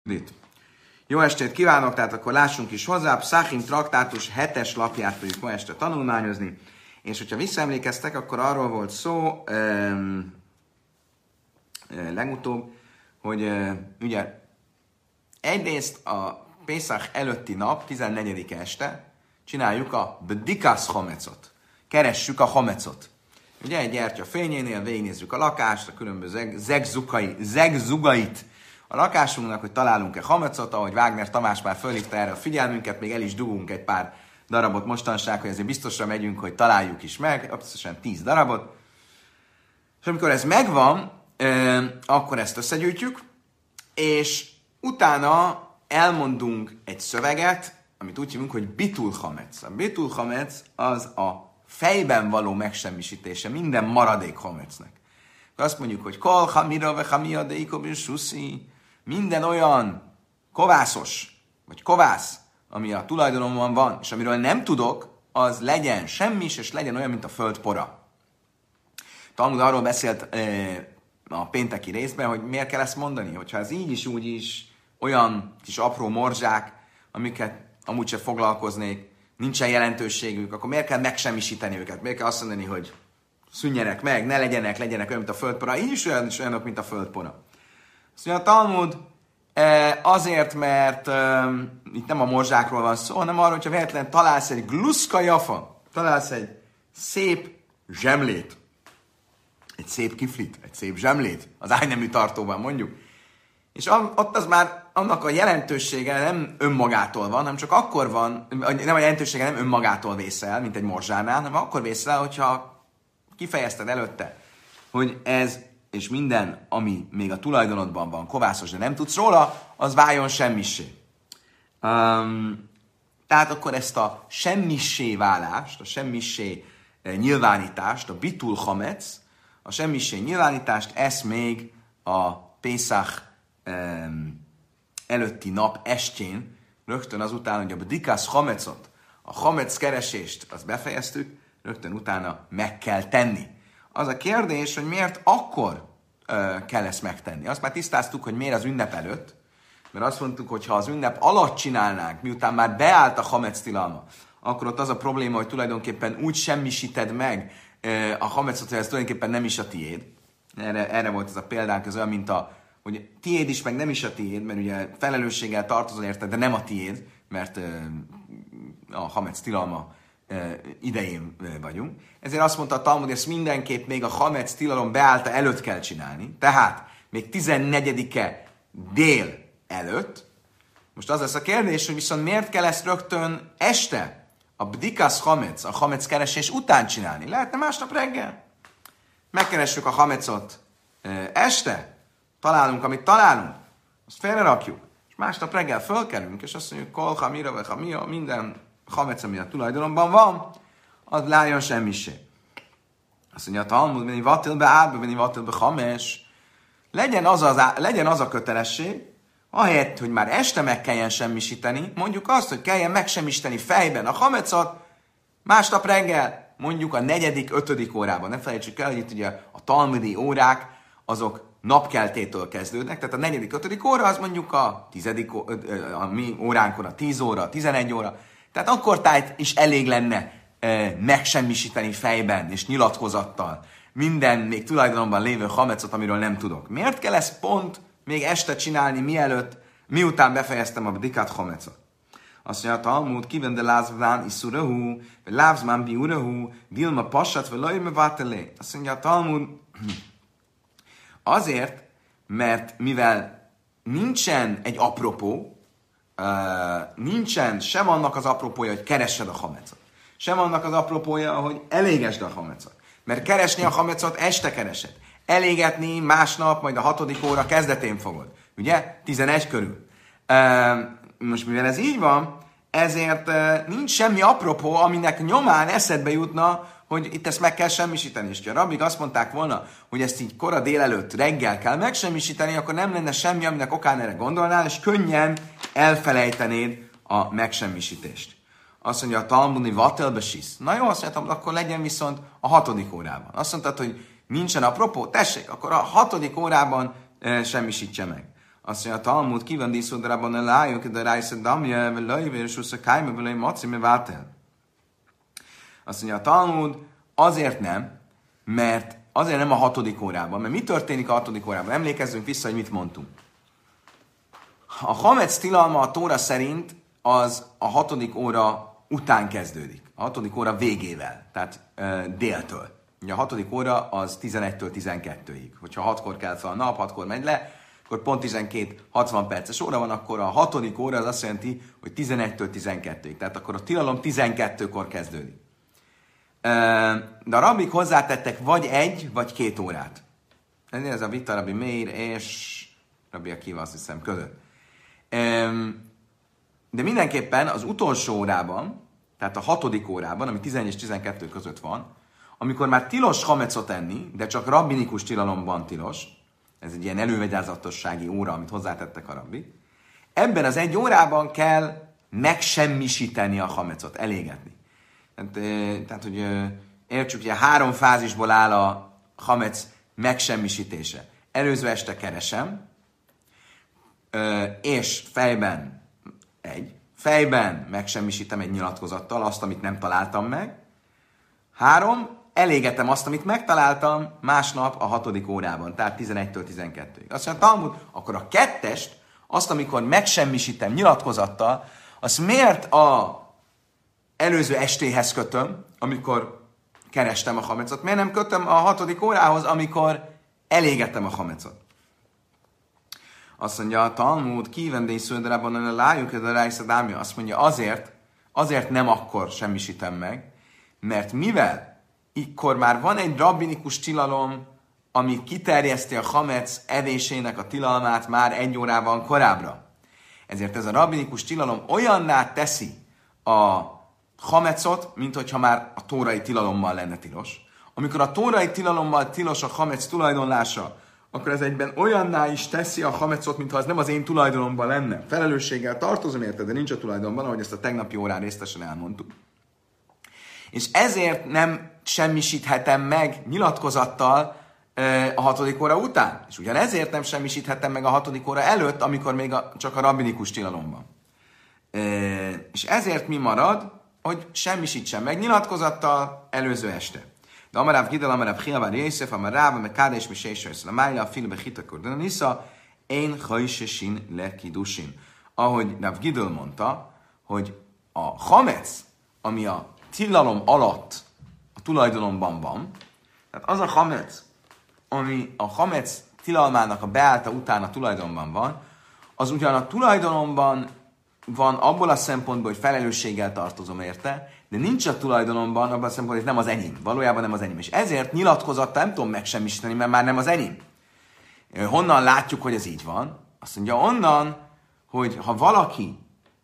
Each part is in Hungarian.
Itt. Jó estét kívánok, tehát akkor lássunk is hozzá. Pszachim traktátus 7-es lapját fogjuk ma este tanulmányozni. És hogyha visszaemlékeztek, akkor arról volt szó legutóbb, hogy ugye egyrészt a Pészach előtti nap, 14. este csináljuk a Bdikas Hamecot. Keressük a Hamecot. Ugye egy gyertya fényénél végignézzük a lakást, a különböző zegzugait a lakásunknak, hogy találunk-e hamecot, ahogy Wagner Tamás már fölhívta erre a figyelmünket, még el is dugunk egy pár darabot mostanság, hogy ezért biztosra megyünk, hogy találjuk is meg, összesen 10 darabot. És amikor ez megvan, akkor ezt összegyűjtjük, és utána elmondunk egy szöveget, amit úgy hívunk, hogy bitul hamec. A bitul hamec az a fejben való megsemmisítése minden maradék hamecnek. Azt mondjuk, hogy kol hamira ve hamia de ikobin suszi, minden olyan kovászos, vagy kovász, ami a tulajdonomban van, és amiről nem tudok, az legyen semmis, és legyen olyan, mint a föld pora. Talmud arról beszélt a pénteki részben, hogy miért kell ezt mondani, hogyha ez így is, úgy is olyan kis apró morzsák, amiket amúgy sem foglalkoznék, nincsen jelentőségük, akkor miért kell megsemmisíteni őket? Miért kell azt mondani, hogy szűnjenek meg, ne legyenek olyan, mint a földpora, így is olyanok, mint a földpora. Azt mondja, a Talmud azért, mert itt nem a morzsákról van szó, hanem arról, hogyha véletlenül találsz egy gluszka jafa, találsz egy szép zsemlét, egy szép kiflit, egy szép zsemlét, az ágynemű tartóban mondjuk, és ott az már annak a jelentősége nem önmagától van, hanem csak akkor van, nem a jelentősége nem önmagától vészel, mint egy morzsánál, hanem akkor vészel, hogyha kifejezted előtte, hogy ez és minden, ami még a tulajdonodban van, kovászos, de nem tudsz róla, az váljon semmissé. Tehát akkor ezt a semmissé válást, a semmissé nyilvánítást, a bitul hamec, a semmissé nyilvánítást, ezt még a Pészach előtti nap estjén, rögtön azután, hogy a bdikas hamecot, a hamec keresést, azt befejeztük, rögtön utána meg kell tenni. Az a kérdés, hogy miért akkor kell ezt megtenni. Azt már tisztáztuk, hogy miért az ünnep előtt, mert azt mondtuk, hogy ha az ünnep alatt csinálnánk, miután már beállt a hamec tilalma, akkor ott az a probléma, hogy tulajdonképpen úgy semmisíted meg a hamecot, hogy ez tulajdonképpen nem is a tiéd. Erre volt ez a példánk, ez olyan, mint hogy tiéd is, meg nem is a tiéd, mert ugye felelősséggel tartozol érted, de nem a tiéd, mert a hamec tilalma idején vagyunk. Ezért azt mondta a Talmud, hogy ezt mindenképp még a hamec tilalom beállta előtt kell csinálni. Tehát még 14-e dél előtt. Most az lesz a kérdés, hogy viszont miért kell ezt rögtön este, a bdikas hamec, a hamec keresés után csinálni? Lehetne másnap reggel? Megkeressük a hamecot este, találunk, amit találunk, azt félrerakjuk, és másnap reggel fölkelünk, és azt mondjuk, kol hamira ve hamia, minden hamec, ami a tulajdonomban van, az lájon semmisé. Azt mondja a Talmud, mennyi vatil be árba, mennyi vatil be hames, legyen az a kötelesség, ahelyett, hogy már este meg kelljen semmisíteni, mondjuk azt, hogy kelljen megsemmisíteni fejben a hamecot, másnap reggel, mondjuk a 4., 5. órában. Ne felejtsük el, hogy itt ugye a talmudi órák, azok napkeltétől kezdődnek, tehát a 4., 5. óra az mondjuk a 10. a mi óránkon a 10 óra, a 11 óra, tehát akkor tájt is elég lenne megsemmisíteni fejben és nyilatkozattal minden még tulajdonomban lévő hamecot, amiről nem tudok. Miért kell ezt pont még este csinálni, miután befejeztem a bdikat hamecot? Azt mondja a Talmud, kiven de lázván iszurahu, vagy lázván biurahu, vilma passat, vagy lajme vátelé. Azt mondja a Talmud, azért, mert mivel nincsen egy apropó, nincsen sem annak az apropója, hogy keressed a hamecot, sem annak az apropója, hogy elégesd a hamecot. Mert keresni a hamecot este keresed. Elégetni másnap, majd a 6. óra kezdetén fogod. Ugye? 11 körül. Most mivel ez így van, ezért nincs semmi apropó, aminek nyomán eszedbe jutna, hogy itt ezt meg kell semmisíteni. És ha a rabbik azt mondták volna, hogy ezt így kora délelőtt reggel kell megsemmisíteni, akkor nem lenne semmi, aminek okán erre gondolnál, és könnyen elfelejtenéd a megsemmisítést. Azt mondja a Talmudi vatel besisz. Na jó, azt mondtam, akkor legyen viszont a 6. órában. Azt mondtad, hogy nincsen apropó? Tessék, akkor a 6. órában semmisítse meg. Azt mondja, a Talmud kíván díszódrában a lájuk, de rájsz a damja, vagy lajvér, és usza kájma, vagy maci, mi váltel. Azt mondja, a Talmud azért nem, mert azért nem a 6. órában. Mert mi történik a 6. órában? Emlékezzünk vissza, hogy mit mondtunk. A hamec tilalma a Tóra szerint az a 6. óra után kezdődik. A 6. óra végével, tehát déltől. Ugye a 6. óra az 11-től 12-ig. Hogyha 6-kor kell fel a nap, 6-kor megy le, akkor pont 12-60 perces óra van, akkor a 6. óra az azt jelenti, hogy 11-től 12-ig. Tehát akkor a tilalom 12-kor kezdődik. De a rabbik hozzátettek vagy 1, vagy 2 órát. Ez a vita Rabbi Meir és Rabbi Akiva, azt hiszem, között. De mindenképpen az utolsó órában, tehát a 6. órában, ami 11 és 12 között van, amikor már tilos hamecot enni, de csak rabbinikus tilalomban tilos, ez egy ilyen elővegyázatossági óra, amit hozzátettek a rabbik, ebben az 1 órában kell megsemmisíteni a hamecot, elégetni. Tehát, hogy értsük, hogy 3 fázisból áll a hamec megsemmisítése. Előző este keresem, és fejben megsemmisítem egy nyilatkozattal azt, amit nem találtam meg. 3, elégetem azt, amit megtaláltam másnap a 6. órában, tehát 11-től 12-ig. Azt mondja, Talmud, akkor a 2-est, azt, amikor megsemmisítem nyilatkozattal, azt miért a előző estéhez kötöm, amikor kerestem a hamecot? Miért nem kötöm a 6. órához, amikor elégettem a hamecot? Azt mondja, a Talmud kívendély sződerában a lájuk, de rájszadámja. Azt mondja, azért nem akkor semmisítem meg, mert mivel ikkor már van egy rabbinikus tilalom, ami kiterjeszti a hamec evésének a tilalmát már 1 órával korábbra. Ezért ez a rabbinikus tilalom olyanná teszi a hamecot, mint hogyha már a tórai tilalommal lenne tilos. Amikor a tórai tilalommal tilos a hamec tulajdonlása, akkor ez egyben olyanná is teszi a hamecot, mintha az nem az én tulajdonomban lenne. Felelősséggel tartozom érte, de nincs a tulajdonban, ahogy ezt a tegnapi órán részletesen elmondtuk. És ezért nem semmisíthetem meg nyilatkozattal a 6. óra után. És ugyanezért nem semmisíthetem meg a 6. óra előtt, amikor még csak a rabbinikus tilalom van. És ezért mi marad, hogy semmisítsen meg nyilatkozattal előző este. De Amarav Gidel, Amarav Chiavar Jézsef, Amarav, meg Kádes, mi Sésajsz, a Májla, a Filbe, Hitakor, de Nisza, én hajsesin le kidusin. Ahogy Rav Gidel mondta, hogy a hamec, ami a tilalom alatt a tulajdonomban van, tehát az a hamec, ami a hamec tilalmának a beállta után a tulajdonban van, az ugyan a tulajdonomban van abból a szempontból, hogy felelősséggel tartozom érte, de nincs a tulajdonomban abban a szempontból, hogy nem az enyém. Valójában nem az enyém. És ezért nyilatkozattal nem tudom megsemmisíteni, mert már nem az enyém. Honnan látjuk, hogy ez így van? Azt mondja, onnan, hogy ha valaki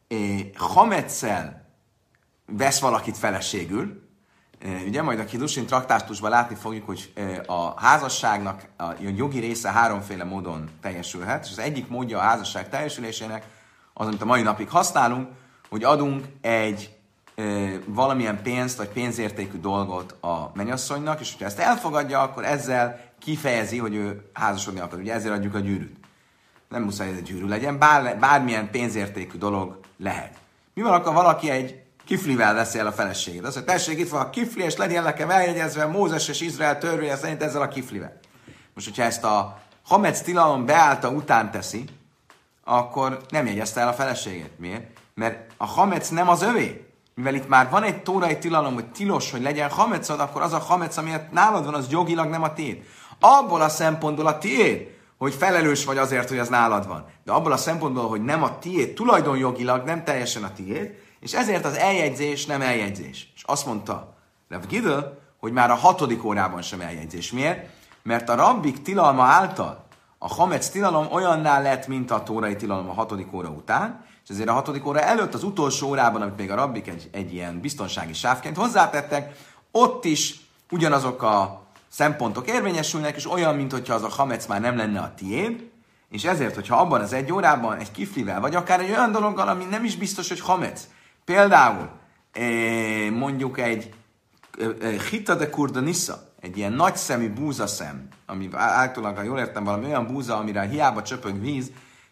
hametszel vesz valakit feleségül, ugye majd a Kidusin traktátusban látni fogjuk, hogy a házasságnak a jogi része 3 módon teljesülhet, és az egyik módja a házasság teljesülésének, az, amit a mai napig használunk, hogy adunk egy valamilyen pénzt, vagy pénzértékű dolgot a mennyasszonynak, és hogyha ezt elfogadja, akkor ezzel kifejezi, hogy ő házasodni akar. Ugye ezért adjuk a gyűrűt. Nem muszáj, hogy ez egy gyűrű legyen, bármilyen pénzértékű dolog lehet. Mi van, akkor valaki egy kiflivel veszi el a feleségét? Azt mondja, tessék, itt van a kifli, és legyen nekem eljegyezve Mózes és Izrael törvénye szerint ezzel a kiflivel. Most, hogyha ezt a hamec tilalom beállta után teszi, akkor nem jegyezte el a feleségét. Miért? Mert a hamec nem az övé. Mivel itt már van egy tórai tilalom, hogy tilos, hogy legyen hamecod, akkor az a hamec, amiért nálad van, az jogilag nem a tiéd. Abból a szempontból a tiéd, hogy felelős vagy azért, hogy az nálad van. De abból a szempontból, hogy nem a tiéd, tulajdonjogilag nem teljesen a tiéd, és ezért az eljegyzés nem eljegyzés. És azt mondta Rav Gidel, hogy már a 6. órában sem eljegyzés. Miért? Mert a rabbik tilalma által a hamec tilalom olyanná lett, mint a tórai tilalom a 6. óra után, és ezért a 6. óra előtt, az utolsó órában, amit még a rabbik egy ilyen biztonsági sávként hozzátettek, ott is ugyanazok a szempontok érvényesülnek, és olyan, mint hogyha az a hamec már nem lenne a tiéd, és ezért, hogyha abban az 1 órában egy kiflivel, vagy akár egy olyan dologgal, ami nem is biztos, hogy hamec, például mondjuk egy hita de kurdanissa, egy ilyen nagyszemű búzaszem, ami általában, ha jól értem, valami olyan búza, amire hiába csöpög víz,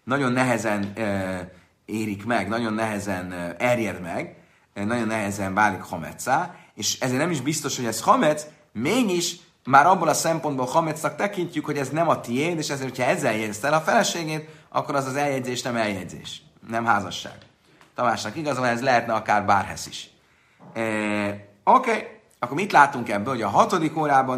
nagyon nehezen érik meg, nagyon nehezen erjed meg, nagyon nehezen válik hameccá, és ezért nem is biztos, hogy ez hamec, mégis már abból a szempontból hamecnak tekintjük, hogy ez nem a tiéd, és ezért, hogyha ezzel jegyezted el a feleségét, akkor az eljegyzés nem eljegyzés, nem házasság. Tamásnak igaza van, ez lehetne akár bárhez is. Oké. Akkor mit látunk ebből, hogy a 6. órában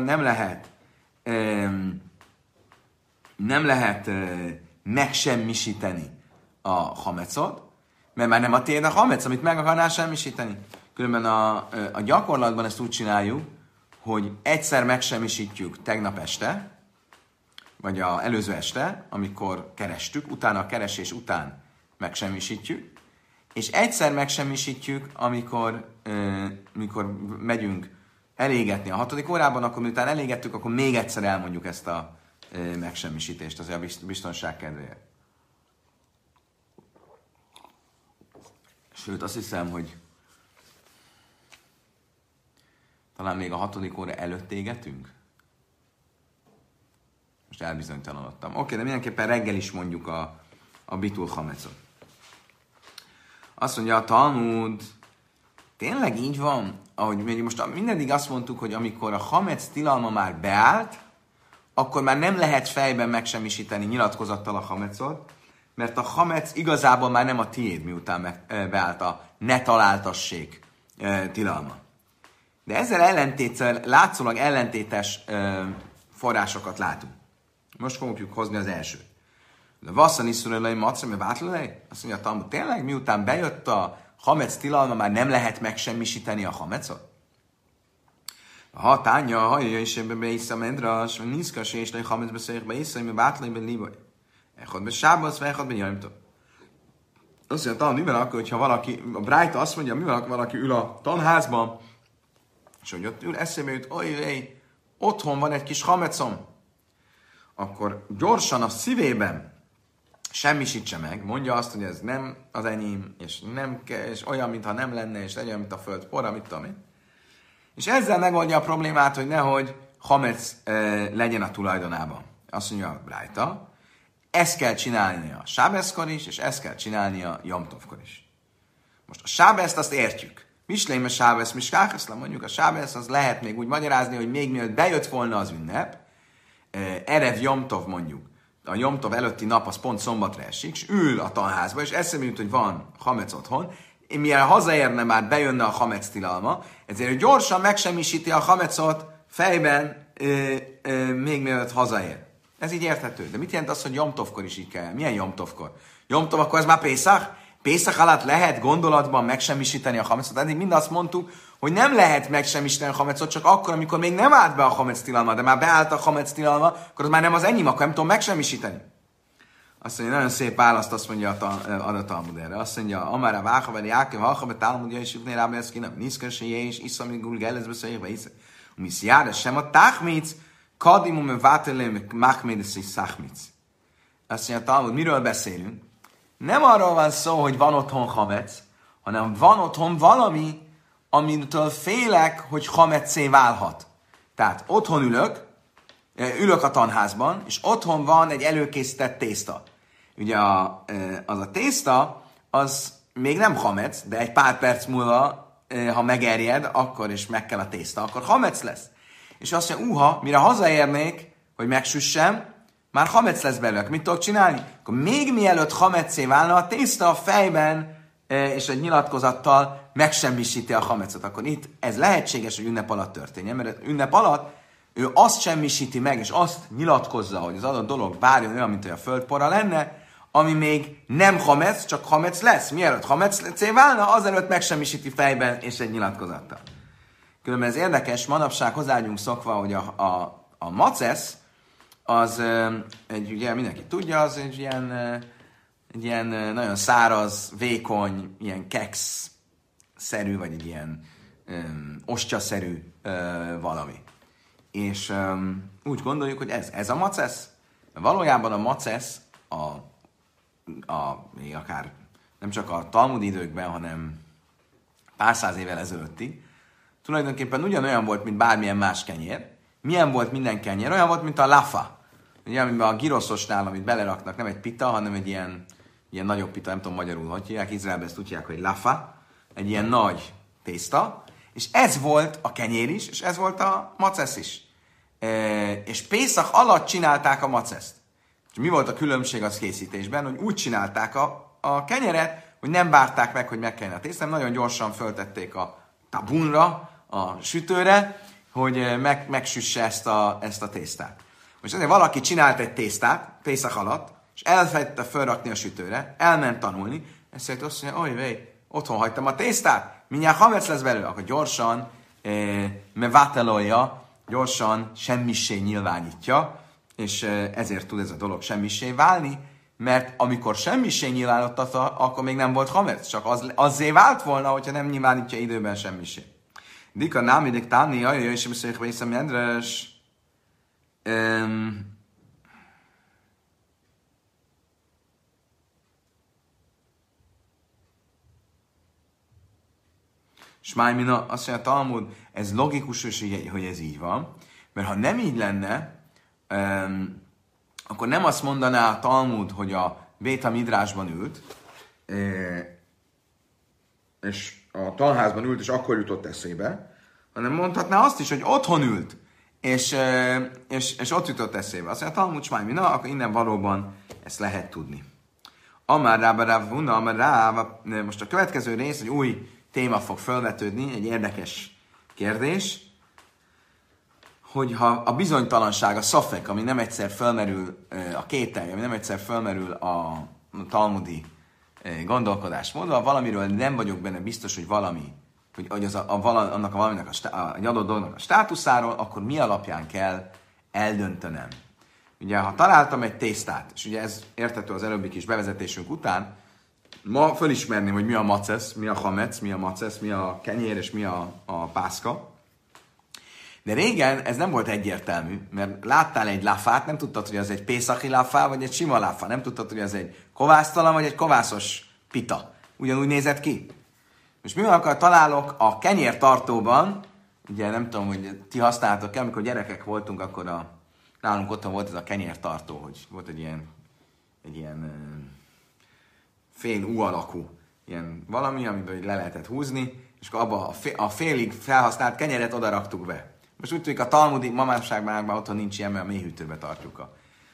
nem lehet megsemmisíteni a hamecot, mert már nem a tiéd a hamec, amit meg akarnál semmisíteni. Különben a gyakorlatban ezt úgy csináljuk, hogy egyszer megsemmisítjük tegnap este, vagy az előző este, amikor kerestük, utána a keresés után megsemmisítjük, és egyszer megsemmisítjük, amikor megyünk elégetni a 6. órában, akkor miután elégettük, akkor még egyszer elmondjuk ezt a megsemmisítést, azért a biztonság kedvéért. Sőt, azt hiszem, hogy talán még a 6. óra előtt égetünk. Most elbizonytalanodtam. Oké, de mindenképpen reggel is mondjuk a bitul hamecot. Azt mondja a Talmud, tényleg így van, ahogy most mindedig azt mondtuk, hogy amikor a hamec tilalma már beállt, akkor már nem lehet fejben megsemmisíteni nyilatkozattal a hamecot, mert a hamec igazából már nem a tiéd, miután beállt a ne találtassék tilalma. De ezzel látszólag ellentétes forrásokat látunk. Most fogjuk hozni az elsőt. De vasszan iszurelai macra, mert vátlulej? Azt mondja a Talmud, tényleg miután bejött a hamec tilalma, már nem lehet megsemmisíteni a hamecot? Ha tánya, ha jöjjön is ebbe beisza mendras, vagy niszkas, és egy hamec beszéljük be iszai, mert vátlulej, be libaj. Echad be sábasz, vagy echad be jajmtó. Azt mondja a Talmud, mivel akkor, hogyha valaki, a Brájta azt mondja, mivel valaki ül a tanházban, és hogy ott ül, eszébe jut, otthon van egy kis hamecom, akkor gyorsan a szívében semmisítse meg, mondja azt, hogy ez nem az enyém, és olyan, mintha nem lenne, és legyen, mint a föld pora, mit tudom én. És ezzel megoldja a problémát, hogy nehogy hamec legyen a tulajdonában. Azt mondja a Brájta, ezt kell csinálnia a sábeszkor is, és ezt kell csinálnia Jomtovkor is. Most a sábeszt azt értjük. Misleim a sábesz, miskákeszle, mondjuk a sábesz, az lehet még úgy magyarázni, hogy még mielőtt bejött volna az ünnep, Erev Jomtov mondjuk, a Jomtov előtti nap az pont szombatra esik, és ül a tanházba, és eszembe jut, hogy van hamec otthon, milyen hazaérne már bejönne a hamec tilalma, ezért ő gyorsan megsemmisíti a hamecot fejben, még mielőtt hazaér. Ez így érthető. De mit jelent az, hogy Jomtovkor is így kell? Milyen Jomtovkor? Jomtov, akkor ez már Pészach? Pészach alatt lehet gondolatban megsemmisíteni a hamecot. Eddig mind azt mondtuk, hogy nem lehet megsemmisíteni a hamecot, csak akkor, amikor még nem állt be a hamec tilalma, de már beállt a hamec tilalma, akkor az már nem az enyém, akkor nem tudom megsemmisíteni. Azt mondja, nagyon szép választ, azt mondja a Talmud erre. Azt mondja, Amára Váhaveli Jákev, Halchabe Talmudja és Ivné Rába Eszkina, Niszkesé és Iszami Gul Gelezbe Szöjjbe Isze. Misz Jára sem a Táchmic, Kadimum Vátelém Machmédesz és Szachmic. Azt mondja, Talmud, miről beszélünk? Nem arról van szó, hogy van otthon hamec, hanem van otthon valami, amitől félek, hogy hameccé válhat. Tehát otthon ülök a tanházban, és otthon van egy előkészített tészta. Ugye az a tészta, az még nem hamec, de egy pár perc múlva, ha megerjed, akkor is meg kell a tészta, akkor hamec lesz. És azt mondja, mire hazaérnék, hogy megsüssem, már hamec lesz belőle. Mit tudok csinálni? Akkor még mielőtt hameccé válna, a tészta a fejben és egy nyilatkozattal megsemmisíti a hamecot. Akkor itt ez lehetséges, hogy ünnep alatt történjen, mert ünnep alatt ő azt semmisíti meg, és azt nyilatkozza, hogy az adott dolog várjon olyan, mint hogy a földpora lenne, ami még nem hamec, csak hamec lesz. Mielőtt hameccé válna, azelőtt megsemmisíti fejben és egy nyilatkozattal. Különben ez érdekes, manapság hozzáállunk szokva, hogy a macesz, az ugye mindenki tudja, az egy ilyen nagyon száraz, vékony, ilyen keksz-szerű, vagy egy ilyen ostya-szerű valami. És úgy gondoljuk, hogy ez a macesz. Valójában a macesz még akár nem csak a Talmud időkben, hanem pár száz évvel ezelőttig, tulajdonképpen ugyanolyan volt, mint bármilyen más kenyér. Milyen volt minden kenyér? Olyan volt, mint a lafa. ugye, amiben a giroszosnál, amit beleraknak, nem egy pita, hanem egy ilyen nagyobb pita, nem tudom magyarul, hogy hívják, Izraelben ezt úgy hívják, hogy lafa, egy ilyen nagy tészta, és ez volt a kenyér is, és ez volt a macesz is. És Pészach alatt csinálták a maceszt. És mi volt a különbség az készítésben, hogy úgy csinálták a kenyeret, hogy nem várták meg, hogy megkeljen a tészta, nagyon gyorsan föltették a tabunra, a sütőre, hogy megsüsse ezt a tésztát. Most azért valaki csinált egy tésztát, Pészach alatt, és elfelejtette felrakni a sütőre, elment tanulni, ezt azt mondja, ojjjj, otthon hagytam a tésztát, mindjárt hamec lesz belőle, akkor gyorsan mevátelolja, gyorsan semmissé nyilvánítja, és ezért tud ez a dolog semmissé válni, mert amikor semmissé nyilvánította, akkor még nem volt hamec, csak azzé vált volna, hogyha nem nyilvánítja időben semmissé. Dika námidik táni, ajaj, és beszéljük vészem Jendres. Smájmina, azt mondja a Talmud, ez logikus, hogy ez így van, mert ha nem így lenne, akkor nem azt mondaná a Talmud, hogy a Béta Midrásban ült, és a tanházban ült, és akkor jutott eszébe, hanem mondhatná azt is, hogy otthon ült, és ott jutott eszébe. Azt mondja a Talmud Smájmina, akkor innen valóban ezt lehet tudni. Amár rába rávuna, amár rába, most a következő rész, egy új téma fog felvetődni, egy érdekes kérdés, hogy ha a bizonytalanság, a szafek, ami nem egyszer felmerül, a kételj, ami nem egyszer felmerül a talmudi gondolkodásmódban, valamiről nem vagyok benne biztos, hogy valami, hogy az annak a valaminek egy adott dolognak a státuszáról, akkor mi alapján kell eldöntenem. Ugye, ha találtam egy tésztát, és ugye ez érthető az előbbi kis bevezetésünk után, ma fölismerném, hogy mi a macesz, mi a hamec, mi a macesz, mi a kenyér, és mi a pászka. De régen ez nem volt egyértelmű, mert láttál egy láfát, nem tudtad, hogy az egy pészachi láfá, vagy egy sima láfá, nem tudtad, hogy az egy kovásztalan, vagy egy kovászos pita. Ugyanúgy nézett ki. Most mi van, akkor találok a kenyértartóban, ugye nem tudom, hogy ti használtok-e, amikor gyerekek voltunk, akkor nálunk otthon volt ez a kenyértartó, hogy volt egy ilyen fél U alakú ilyen valami, amiből le lehetett húzni, és akkor abba a félig felhasznált kenyeret oda raktuk be. Most úgy tűnik, a talmudi mamásságban otthon nincs ilyen, mert a mélyhűtőbe tartjuk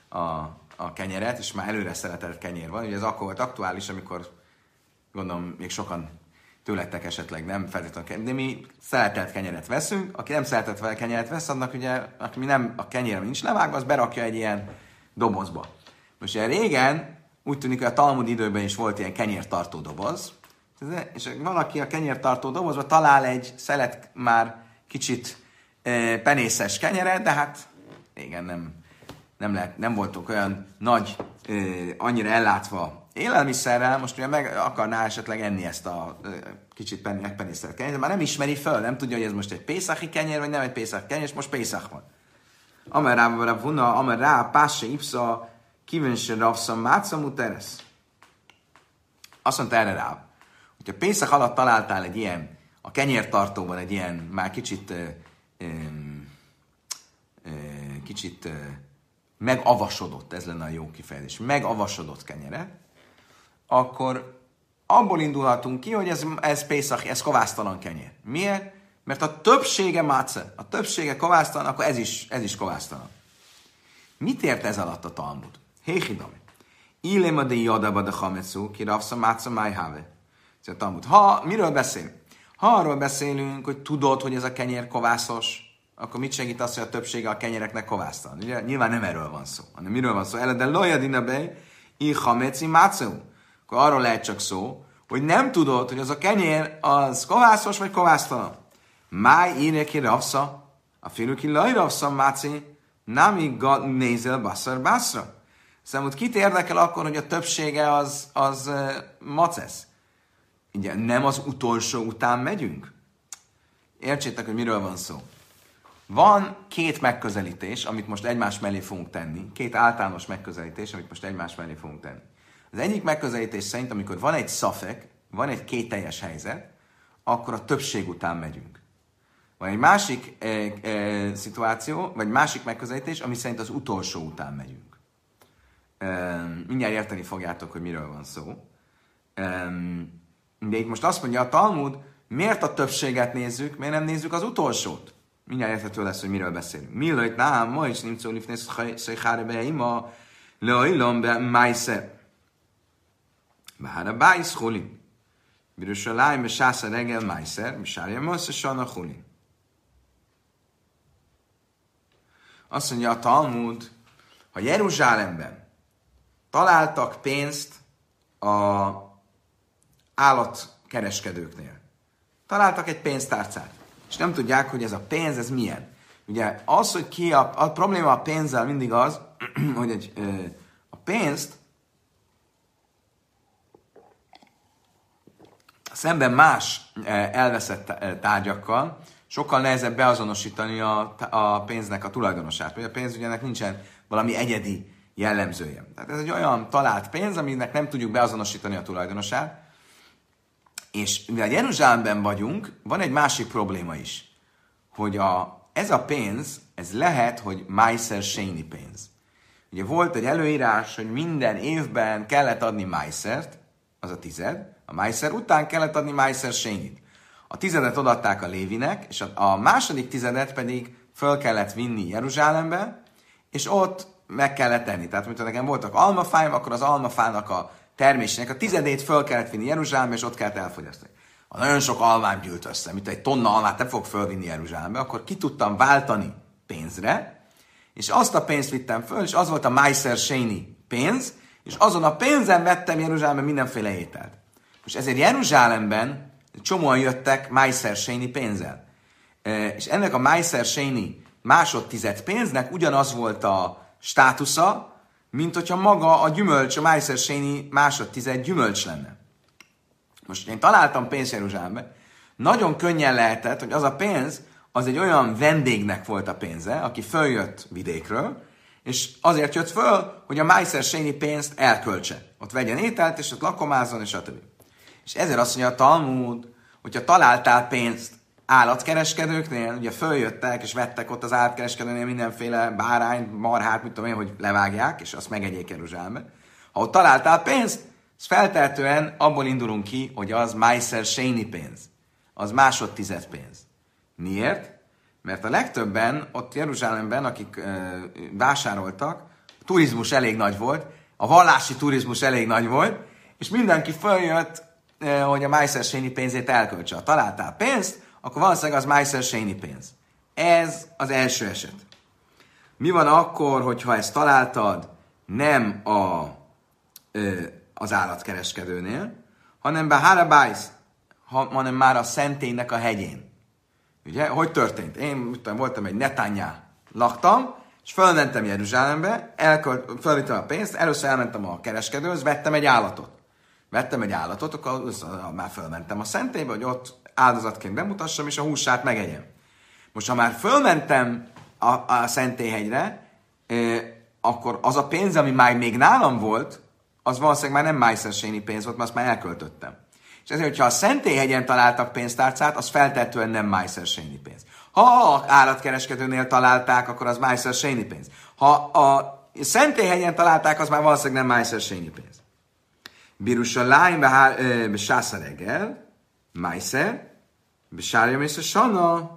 a kenyeret, és már előre szeretett kenyér van. Ugye ez akkor volt aktuális, amikor gondolom még sokan tőletek esetleg nem feltétlenül, de mi szeretett kenyeret veszünk, aki nem szeretett kenyeret vesz, annak ugye, aki nem, a kenyér nincs levágva, az berakja egy ilyen dobozba. Most ugye régen úgy tűnik, hogy a talmud időben is volt ilyen kenyértartó doboz, és valaki a kenyértartó dobozba talál egy szelet már kicsit penészes kenyeret, de hát régen nem voltunk olyan nagy, annyira ellátva élelmiszerrel, most ugye meg akarná esetleg enni ezt a kicsit megpenészelt kenyeret, de már nem ismeri föl, nem tudja, hogy ez most egy pészachi kenyér, vagy nem egy pészachi kenyér, és most pészach van. Amerrá vuna, amerrá pásse ipsza, kívánse ravsza, mátsza muteresz. Azt mondta erre rá, hogyha pészach alatt találtál egy ilyen, a kenyértartóban egy ilyen, már kicsit megavasodott, ez lenne a jó kifejezés, megavasodott kenyeret, akkor abból indulhatunk ki, hogy ez pészach, ez kovásztalan kenyér. Miért? Mert a többsége máce, a többsége kovásztalan, akkor ez is kovásztalan. Mit ért ez alatt a Talmud? Héhidami. Illema de jadaba de hametszó, ki ravsza máca májháve. Ez a Talmud. Miről beszélünk? Ha arról beszélünk, hogy tudod, hogy ez a kenyér kovászos, akkor mit segít az, hogy a többsége a kenyereknek kovásztalan? Ugye nyilván nem erről van szó, hanem miről van szó? De lojadina bej, i hameci máceu. Akkor arról lehet csak szó, hogy nem tudod, hogy az a kenyér az kovászos vagy kovásztalan. Máj írja ki ravsza, a félő ki laj ravsza máci, námi nézel basszar bászra. Szóval kit érdekel akkor, hogy a többsége az macesz? Ugye nem az utolsó után megyünk? Értsétek, hogy miről van szó. Van két megközelítés, amit most egymás mellé fogunk tenni. Két általános megközelítés, amit most egymás mellé fogunk tenni. Az egyik megközelítés szerint, amikor van egy szafek, van egy kételjes helyzet, akkor a többség után megyünk. Van egy másik szituáció, vagy másik megközelítés, ami szerint az utolsó után megyünk. Mindjárt érteni fogjátok, hogy miről van szó. De itt most azt mondja a Talmud, miért a többséget nézzük, miért nem nézzük az utolsót? Mindjárt érthető lesz, hogy miről beszélünk. Millajt nám, ma is nem szólni, hogy szejhára beima, leajlom be májszer. Bára bájsz hulin. Birushalájm be sásza reggel májszer, mi sárja massza sana hulin. Azt mondja a Talmud, ha Jeruzsálemben találtak pénzt a állatkereskedőknél, találtak egy pénztárcát, és nem tudják, hogy ez a pénz, ez milyen. Ugye az, hogy a probléma a pénzzel mindig az, hogy a pénzt szemben más elveszett tárgyakkal sokkal nehezebb beazonosítani a pénznek a tulajdonosát. Vagy a pénz ugyanek nincsen valami egyedi jellemzője. Tehát ez egy olyan talált pénz, aminek nem tudjuk beazonosítani a tulajdonosát. És mivel Jeruzsálemben vagyunk, van egy másik probléma is, hogy ez a pénz, ez lehet, hogy májszer séni pénz. Ugye volt egy előírás, hogy minden évben kellett adni májszert, az a 10, a májszer után kellett adni májszer sénit. A 10 odaadták a Lévinek, és a második 10 pedig föl kellett vinni Jeruzsálembe, és ott meg kellett tenni. Tehát, mint nekem voltak almafáim, akkor az almafának a termésének a 10 föl kellett vinni Jeruzsálembe, és ott kellett elfogyasztani. Ha nagyon sok almám gyűlt össze, mint egy tonna almát nem fog fölvinni Jeruzsálembe, akkor ki tudtam váltani pénzre, és azt a pénzt vittem föl, és az volt a májszer séni pénz, és azon a pénzen vettem Jeruzsálemben mindenféle ételt. Most ezért Jeruzsálemben csomóan jöttek májszer séni pénzzel. És ennek a májszer séni másodtized pénznek ugyanaz volt a státusza, mint hogyha maga a gyümölcs, a májszer séni másodtized gyümölcs lenne. Most én találtam pénzt Jeruzsálembe, nagyon könnyen lehetett, hogy az a pénz, az egy olyan vendégnek volt a pénze, aki följött vidékről, és azért jött föl, hogy a májszer séni pénzt elköltse. Ott vegyen ételt, és ott lakomázzon, és stb. És ezért azt mondja a Talmud, hogyha találtál pénzt állatkereskedőknél, ugye följöttek, és vettek ott az állatkereskedőnél mindenféle bárányt, marhát, mit tudom én, hogy levágják, és azt megegyék Jeruzsálembe. Ha ott találtál pénzt, az feltehetően abból indulunk ki, hogy az májszer séni pénz. Az másodtized pénz. Miért? Mert a legtöbben ott Jeruzsálemben, akik vásároltak, a turizmus elég nagy volt, a vallási turizmus elég nagy volt, és mindenki följött, hogy a májszer séni pénzét elköltse. Ha találtál pénzt, akkor valószínűleg az májszer séni pénz. Ez az első eset. Mi van akkor, hogyha ezt találtad nem az állatkereskedőnél, hanem Harabájsz, hanem már a szentélynek a hegyén. Ugye, hogy történt? Én voltam egy Netanyá, laktam, és fölmentem Jeruzsálembe, fölvittem a pénzt, először elmentem a kereskedőhöz, vettem egy állatot, akkor már fölmentem a szentélybe, hogy ott áldozatként bemutassam, és a húsát megegyem. Most, ha már fölmentem a szentélyhegyre, akkor az a pénz, ami már még nálam volt, az valószínűleg már nem májszer séni pénz volt, mert azt már elköltöttem. És ezért, hogyha a szentélyhegyen találtak pénztárcát, az feltehetően nem májszer séni pénz. Ha a állatkereskedőnél találták, akkor az májszer séni pénz. Ha a szentélyhegyen találták, az már valószínűleg nem májszer séni pénz. Birushalájm be sásza reggel, májszer, be sárja mész a sana,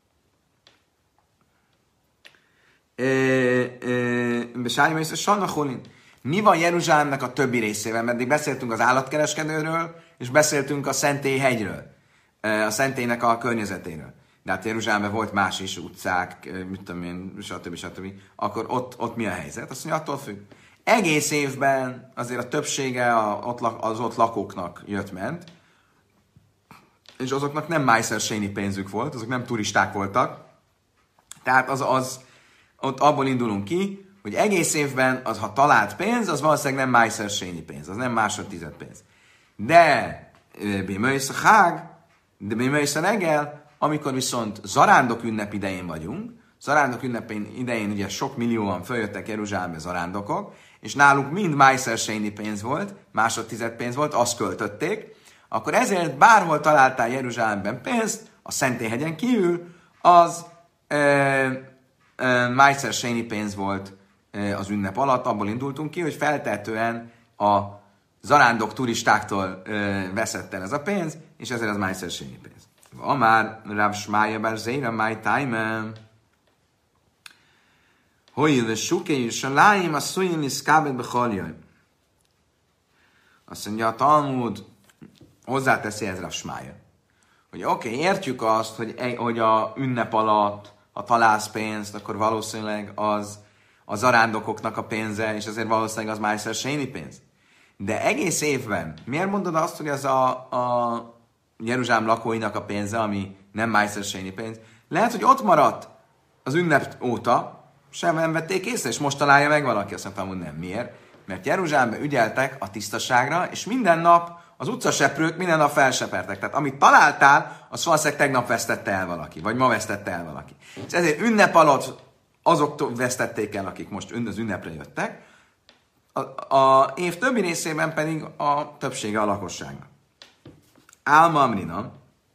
be sárja mész a sana hulin. Mi van Jeruzsálemnek a többi részével? Meddig beszéltünk az állatkereskedőről, és beszéltünk a szentélyhegyről, a szentélynek a környezetéről. De hát Jeruzsálemben volt más is, utcák, mit tudom én, stb. Akkor ott mi a helyzet? Azt mondja, attól függ. Egész évben azért a többsége az ott lakóknak jött-ment, és azoknak nem májszer séni pénzük volt, azok nem turisták voltak. Tehát ott abból indulunk ki, hogy egész évben, ha talált pénz, az valószínűleg nem májszer séni pénz, az nem másodtized pénz. De bémöjsz a hág, de bémöjsz a reggel, amikor viszont zarándok ünnep idején vagyunk, zarándok ünnep idején ugye sok millióan följöttek Jeruzsálembe zarándokok, és náluk mind májszer séni pénz volt, másodtized pénz volt, azt költötték, akkor ezért bárhol találtál Jeruzsálemben pénzt, a Szentélyhegyen kívül, az Májszer Séni pénz volt az ünnep alatt. Abból indultunk ki, hogy feltehetően a zarándok turistáktól veszett el ez a pénz, és ezért az Májszer Séni pénz. Amár Rav Shmaya bar Zéra máj tájme hogy sukéjű saláim a szújén is kábet behaljaj. Azt mondja, a Talmud hozzáteszi ez Rav Shmaya, hogy oké, értjük azt, hogy a ünnep alatt, ha találsz pénzt, akkor valószínűleg az a zarándokoknak a pénze, és azért valószínűleg az Májszer Séni pénz. De egész évben miért mondod azt, hogy ez a Jeruzsálem lakóinak a pénze, ami nem Májszer Séni pénz? Lehet, hogy ott maradt az ünnep óta, sem nem vették észre, és most találja meg valaki. Azt mondtam, hogy nem. Miért? Mert Jeruzsálemben ügyeltek a tisztaságra, és minden nap az utcaseprők minden nap felsepertek. Tehát amit találtál, az valószínűleg tegnap vesztette el valaki, vagy ma vesztette el valaki. És ezért ünnep alatt azok vesztették el, akik most az ünnepre jöttek, a év többi részében pedig a többsége a lakosságnak. Álma amrina,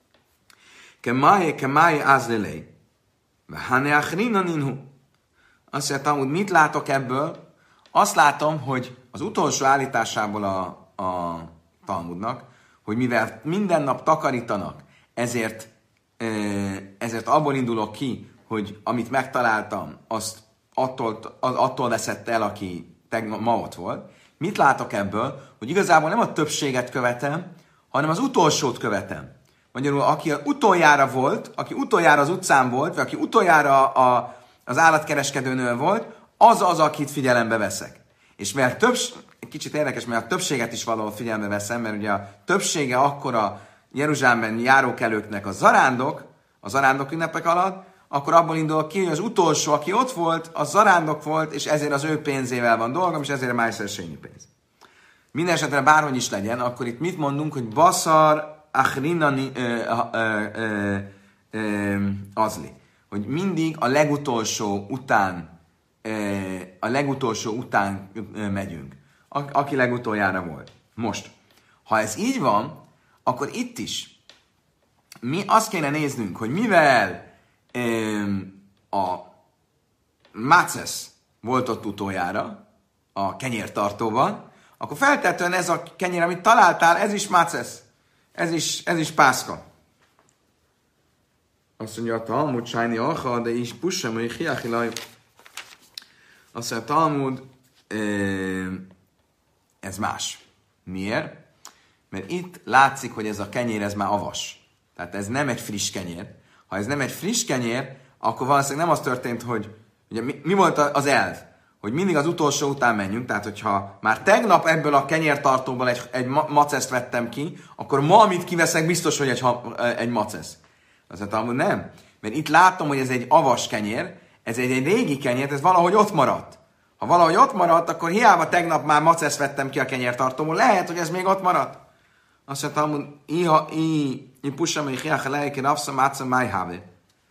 kemáje ázlélej, vehane achrina ninhu. Azt mondtam, hogy mit látok ebből? Azt látom, hogy az utolsó állításából a Talmudnak, hogy mivel minden nap takarítanak, ezért abból indulok ki, hogy amit megtaláltam, azt attól veszett el, aki ma ott volt. Mit látok ebből? Hogy igazából nem a többséget követem, hanem az utolsót követem. Magyarul, aki utoljára volt, aki utoljára az utcán volt, vagy aki utoljára az állatkereskedőnől volt, az, akit figyelembe veszek. És mert kicsit érdekes, mert a többséget is valahol figyelembe veszem, mert ugye a többsége akkora Jeruzsálemben járókelőknek a zarándok ünnepek alatt, akkor abból indul ki, hogy az utolsó, aki ott volt, az zarándok volt, és ezért az ő pénzével van dolgom, és ezért a Májszer Séni pénz. Mindenesetre bárhogy is legyen, akkor itt mit mondunk, hogy baszar achrinani azli. Hogy mindig a legutolsó után megyünk. Aki legutoljára volt. Most, ha ez így van, akkor itt is mi azt kéne néznünk, hogy mivel a mácesz volt ott utoljára, a kenyértartóban, akkor feltétlenül ez a kenyér, amit találtál, ez is mácesz. Ez is pászka. Azt mondja, a Talmud sájni acha, de is pussam, hogy hiachilaj. Azt mondja, a Talmud, ez más. Miért? Mert itt látszik, hogy ez a kenyér, ez már avas. Tehát ez nem egy friss kenyér. Ha ez nem egy friss kenyér, akkor valószínűleg nem az történt, hogy ugye mi volt az elv? Hogy mindig az utolsó után menjünk, tehát hogyha már tegnap ebből a kenyértartóból egy maceszt vettem ki, akkor ma, amit kiveszek, biztos, hogy egy macesz. Azt mondtam, hogy nem. Mert itt látom, hogy ez egy avas kenyér, ez egy régi kenyér, ez valahogy ott maradt. Ha valahogy ott maradt, akkor hiába tegnap már maceszt vettem ki a kenyértartóból, lehet, hogy ez még ott maradt. Azt mondtam, hogy én pussam, hogy hiába lejken abszom, átszom, májhávé.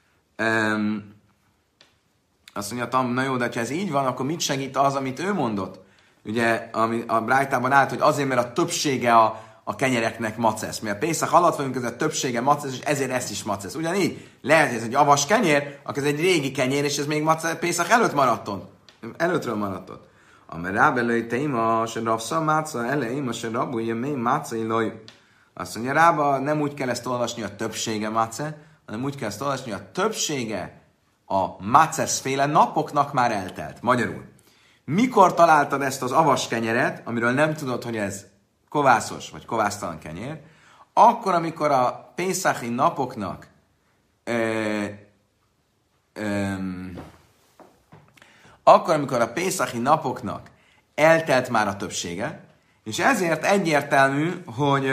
Azt mondja, na jó, de ha ez így van, akkor mit segít az, amit ő mondott? Ugye, ami a Brájtában állt, hogy azért, mert a többsége a kenyereknek macesz. Mert a Pészak alatt vagyunk, ez a többsége macesz, és ezért ezt is macesz. Ugyanígy, lehet, hogy ez egy avas kenyér, akkor ez egy régi kenyér, és ez még Pészak előttről maradt ott. Amer rábelői teima, se rabsza máca, eleima, se rabúja, mély máca, illaj. Azt mondja, rába nem úgy kell ezt olvasni, a többsége mace, hanem úgy kell ezt olvasni, a többsége a macesz-féle napoknak már eltelt. Magyarul, mikor találtad ezt az avas kenyeret, amiről nem tudod, hogy ez kovászos vagy kovásztalan kenyér, akkor, amikor a pészachi napoknak eltelt már a többsége, és ezért egyértelmű, hogy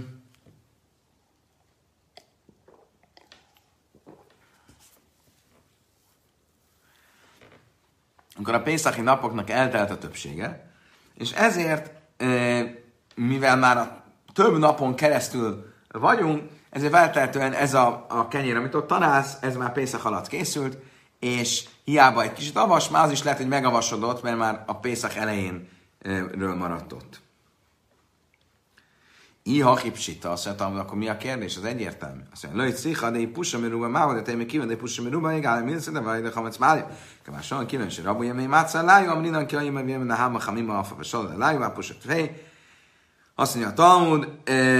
amikor a pészachi napoknak eltelt a többsége, és ezért, mivel már a több napon keresztül vagyunk, ezért feltehetően ez a kenyér, amit ott találsz, ez már Pészak alatt készült, és hiába egy kicsit avas, már az is lehet, hogy megavasodott, mert már a Pészak elejénről maradt ott. Iha hipsita, azt mondtam, akkor mi a kérdés? Az egyértelmű. Azt mondja, lőj cicha, de pussa miruba, máva, de te még kíván, de pussa miruba, igál, mi lesz, de vagy, de hametsz mália. Kevás soha kíváncsi, rabulja, még mátszer lájú, amrinan ki, hogy jön a háma, ha mima, afa, vagy soha, lájú, a pussa fej. Azt mondja a Talmud,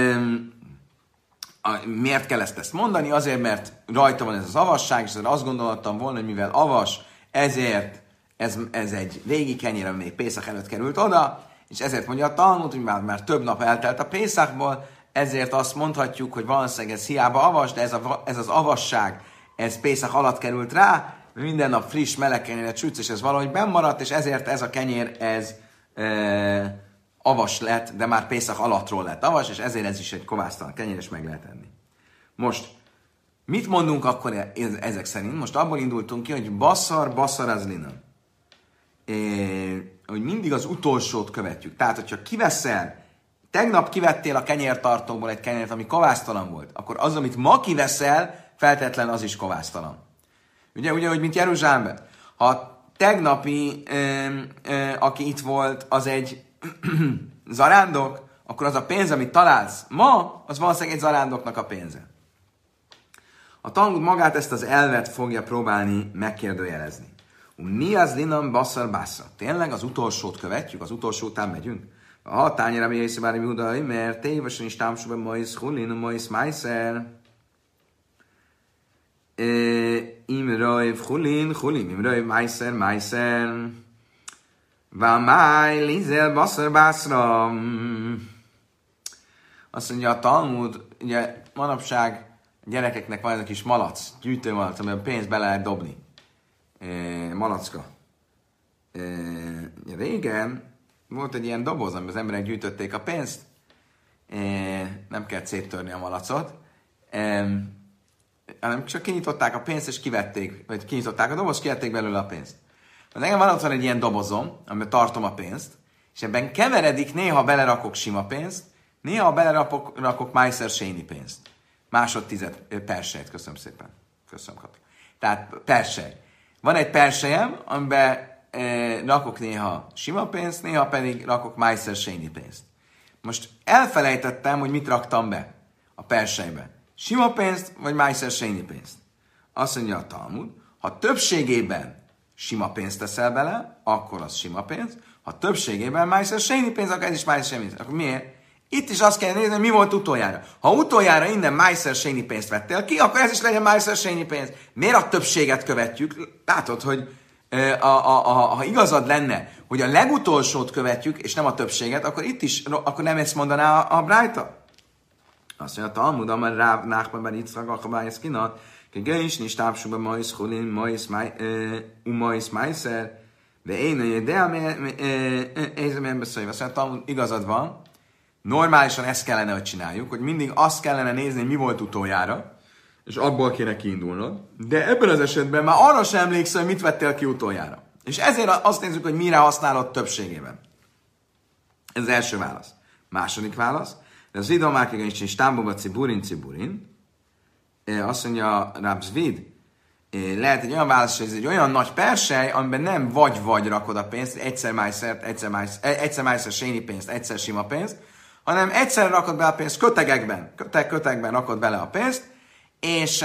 miért kell ezt mondani? Azért, mert rajta van ez az avasság, és azt gondoltam volna, hogy mivel avas, ezért ez egy régi kenyér, ami még Pészak előtt került oda, és ezért mondja a Talmud, hogy már több nap eltelt a Pészakból, ezért azt mondhatjuk, hogy valószínűleg ez hiába avas, de ez az avasság, ez Pészak alatt került rá, minden nap friss, meleg kenyeret sütsz, és ez valahogy bennmaradt, és ezért ez a kenyér, ez avas lett, de már Pészak alattról lett avas, és ezért ez is egy kovásztalan kenyér, és meg lehet enni. Most, mit mondunk akkor ezek szerint? Most abból indultunk ki, hogy basszar az lina. Hogy mindig az utolsót követjük. Tehát, hogyha kiveszel, tegnap kivettél a kenyértartóból egy kenyért, ami kovásztalan volt, akkor az, amit ma kiveszel, feltétlen az is kovásztalan. Ugye, hogy mint Jeruzsálemben. Ha tegnapi, aki itt volt, az egy zarándok, akkor az a pénz, amit találsz ma, az valószínűleg egy zarándoknak a pénze. A Talmud magát ezt az elvet fogja próbálni megkérdőjelezni. Mi az linam basszar basszar? Tényleg az utolsót követjük, az utolsó után megyünk? Ha tányira mi észre bármi hudai, mert tévesen is támsúban majsz hulin, majsz májszer. Imrajv hulin, imrajv májszer. Vámáj, lizel basszar basszra. Azt mondja a Talmud, ugye manapság gyerekeknek van ez a kis malac, gyűjtőmalac, amiben pénzt bele lehet dobni. Malacka. Régen volt egy ilyen doboz, amiben az emberek gyűjtötték a pénzt. Nem kellett széttörni a malacot. Hanem csak kinyitották a pénzt, és kivették, vagy kinyitották a dobozt, kivették belőle a pénzt. Nekem van ott egy ilyen dobozom, amiben tartom a pénzt, és ebben keveredik, néha belerakok sima pénzt, néha belerakok májszer séni pénzt. Másodtized persejt, köszönöm szépen. Köszönöm, Kati. Tehát persej. Van egy perselyem, amiben rakok néha sima pénzt, néha pedig rakok májszer séni pénzt. Most elfelejtettem, hogy mit raktam be a persejbe. Sima pénzt, vagy májszer séni pénzt. Azt mondja a Talmud, ha többségében sima pénzt teszel bele, akkor az sima pénz. Ha többségében májszer séni pénz, akkor ez is májszer séni pénz. Akkor miért? Itt is azt kell nézni, mi volt utoljára. Ha utoljára innen májszer séni pénzt vettél ki, akkor ez is legyen májszer séni pénz. Miért a többséget követjük? Látod, hogy ha igazad lenne, hogy a legutolsót követjük, és nem a többséget, akkor itt is, akkor nem ezt mondaná a Brájta. Azt mondja, Talmud, amár Ráv Nachman ben Yitzchak, Achabályesz Kinat, Kegeish nincs tápsúba majsz hulin, majsz májszer, de én, de ézemben beszélve. Azt mondja, Talmud, igazad van, normálisan ezt kellene, hogy csináljuk, hogy mindig azt kellene nézni, mi volt utoljára, és abból kéne kiindulnod, de ebben az esetben már arra sem emlékszel, hogy mit vettél ki utoljára. És ezért azt nézzük, hogy mire használod többségében. Ez az első válasz. Második válasz, de az idomárkégen is támbogva ciburin, azt mondja Rab Zvid, lehet egy olyan válasz, hogy ez egy olyan nagy persely, amiben nem vagy rakod a pénzt, egyszer májszer séni pénzt, egyszer sima pénzt, hanem egyszer rakod be a pénzt kötegekben rakod bele a pénzt, és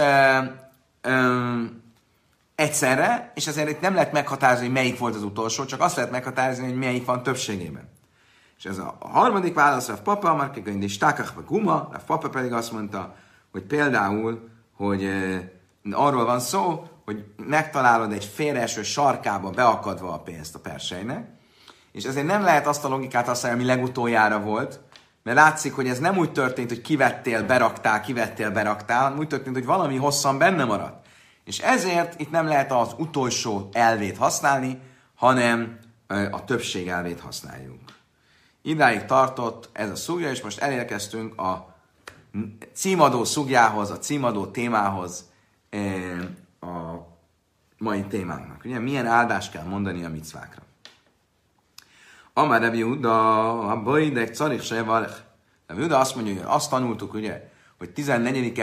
egyszerre, és ezért itt nem lehet meghatározni, hogy melyik volt az utolsó, csak azt lehet meghatározni, hogy melyik van többségében. És ez a harmadik válasz, Rav Papa, már kegöndi stákach vagy guma, Rav Papa pedig azt mondta, hogy például, hogy arról van szó, hogy megtalálod egy félreeső sarkába beakadva a pénzt a persejnek, és ezért nem lehet azt a logikát használni, ami legutoljára volt, mert látszik, hogy ez nem úgy történt, hogy kivettél, beraktál, hanem úgy történt, hogy valami hosszan benne maradt. És ezért itt nem lehet az utolsó elvét használni, hanem a többség elvét használjuk. Idáig tartott ez a szugja, és most elérkeztünk a címadó szugjához, a címadó témához, a mai témánknak. Ugye milyen áldást kell mondani a micvákra? Amár Rabbi Yehuda, a bojdek carik se valech. Rabbi Yehuda azt mondja, hogy azt tanultuk, ugye, hogy 14.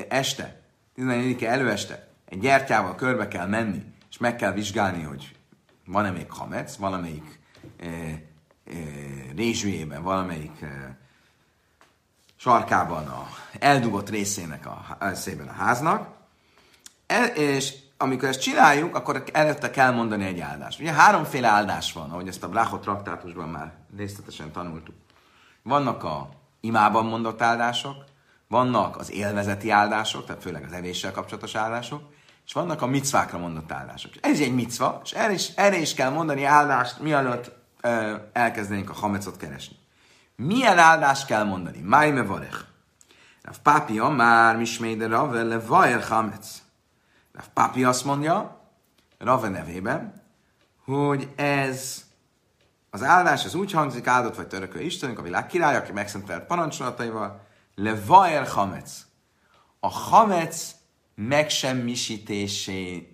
előeste egy gyertyával körbe kell menni, és meg kell vizsgálni, hogy van-e még hamec, valamelyik rézsűjében, valamelyik sarkában, a eldugott részének szében a háznak, és amikor ezt csináljuk, akkor előtte kell mondani egy áldást. Ugye háromféle áldás van, ahogy ezt a Bráchot traktátusban már részletesen tanultuk. Vannak a imában mondott áldások, vannak az élvezeti áldások, tehát főleg az evéssel kapcsolatos áldások, és vannak a micvákra mondott áldások. Ez egy micva, és erre is kell mondani áldást, mielőtt elkezdenénk a hamecot keresni. Milyen áldást kell mondani? Májme varech. Rav Pápia már misméde Rave levajer hamec. Rav Pápia azt mondja, Rave nevében, hogy ez az áldás az úgy hangzik, áldott vagy törökő Istenünk, a világ király, aki megszentelt parancsolataival, levajer hamec. A hamec megsemmisítésére.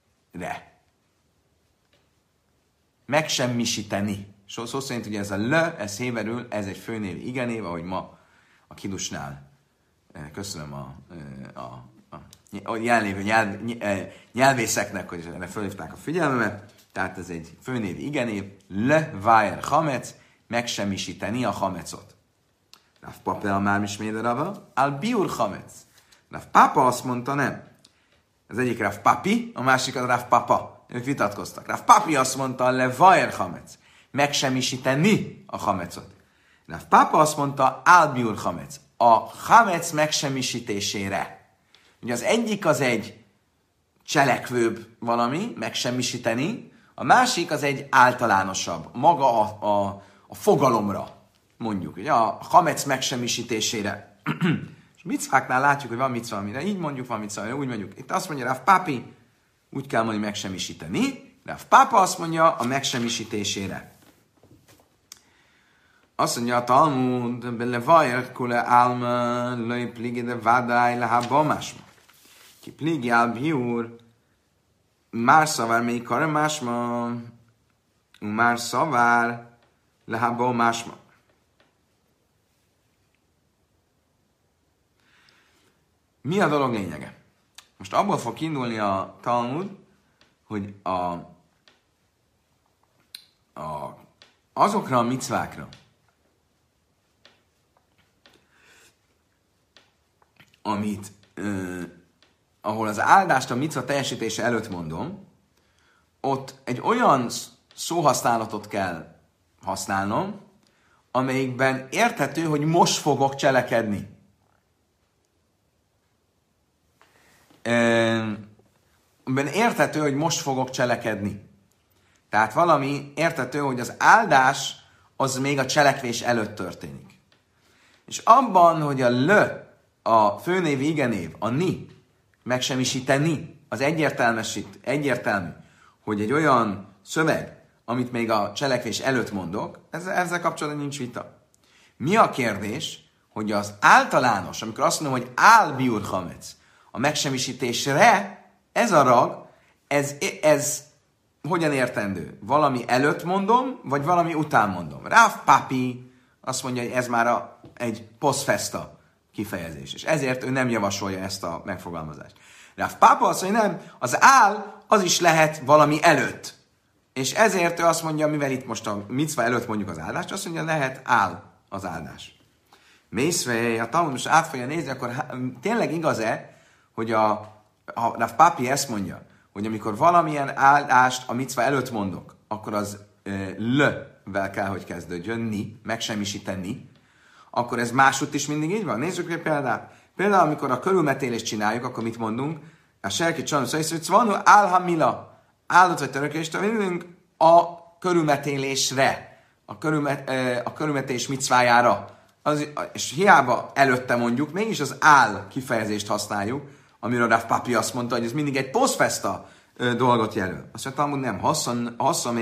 Megsemmisíteni. Szó szerint ugye ez a le, ez héberül, ez egy főnév igenév, ahogy ma a kidusnál. Köszönöm a jelenlévő nyelvészeknek, hogy erre fölhívták a figyelmemet. Tehát ez egy főnév igenév, le vájer hamec, megsemmisíteni a hamecot. Rav Papa már misméde Rava, al biur hamec. Rav Papa azt mondta, nem. Az egyik Rav Papi, a másik a Rav Papa. Ők vitatkoztak. Rav Papi azt mondta, le vajer hamec, megsemmisíteni a hamecot. Rav Papa azt mondta, al biur hamec, a hamec megsemmisítésére. Ugye az egyik az egy cselekvőbb valami, megsemmisíteni, a másik az egy általánosabb, maga a fogalomra, mondjuk, ugye a hamec megsemmisítésére. És micváknál látjuk, hogy van micva, amire így mondjuk, van micva, amire úgy mondjuk. Itt azt mondja Rav Papi, úgy kell mondani megsemmisíteni, Rav Papa azt mondja a megsemmisítésére. Azt mondja a Talmud, belevajer kule alma, löj pligi de vadály lehába másma. Ki pligi al biur, már szavár még kare másma, már szavár lehába másma. Mi a dolog lényege? Most abból fog kiindulni a Talmud, hogy azokra a micvákra, ahol az áldást a micva teljesítése előtt mondom, ott egy olyan szóhasználatot kell használnom, amelyikben érthető, hogy most fogok cselekedni. Érthető, hogy most fogok cselekedni. Tehát valami érthető, hogy az áldás az még a cselekvés előtt történik. És abban, hogy a a főnév igenév, a ni, megsemmisíteni, az egyértelmű, hogy egy olyan szöveg, amit még a cselekvés előtt mondok, ezzel kapcsolatban nincs vita. Mi a kérdés, hogy az általános, amikor azt mondom, hogy áll biur hamec, a megsemmisítésre, ez a rag, ez hogyan értendő? Valami előtt mondom, vagy valami után mondom? Rav Papi azt mondja, hogy ez már egy post-festa kifejezés, és ezért ő nem javasolja ezt a megfogalmazást. Rav Papa azt mondja, nem, az áll, az is lehet valami előtt. És ezért ő azt mondja, mivel itt most a micva előtt mondjuk az áldást, azt mondja, lehet áll az áldás. Mészvej, a Talmud most át fogja nézni, akkor tényleg igaz-e, hogy a Rav Papi ezt mondja, hogy amikor valamilyen áldást a micva előtt mondok, akkor az l-vel kell, hogy kezdődjön, ni, megsemmisíteni, akkor ez másútt is mindig így van. Nézzük egy példát. Például, amikor a körülmetélést csináljuk, akkor mit mondunk? A serki csanos, hogy van, álhamila, áldott vagy törökést, mondunk a körülmetélésre, a körülmetés micvájára. És hiába előtte mondjuk, mégis az áll kifejezést használjuk, amiről Rav Papi azt mondta, hogy ez mindig egy posztfesta dolgot jelöl. Azt mondta, hogy nem, hasszam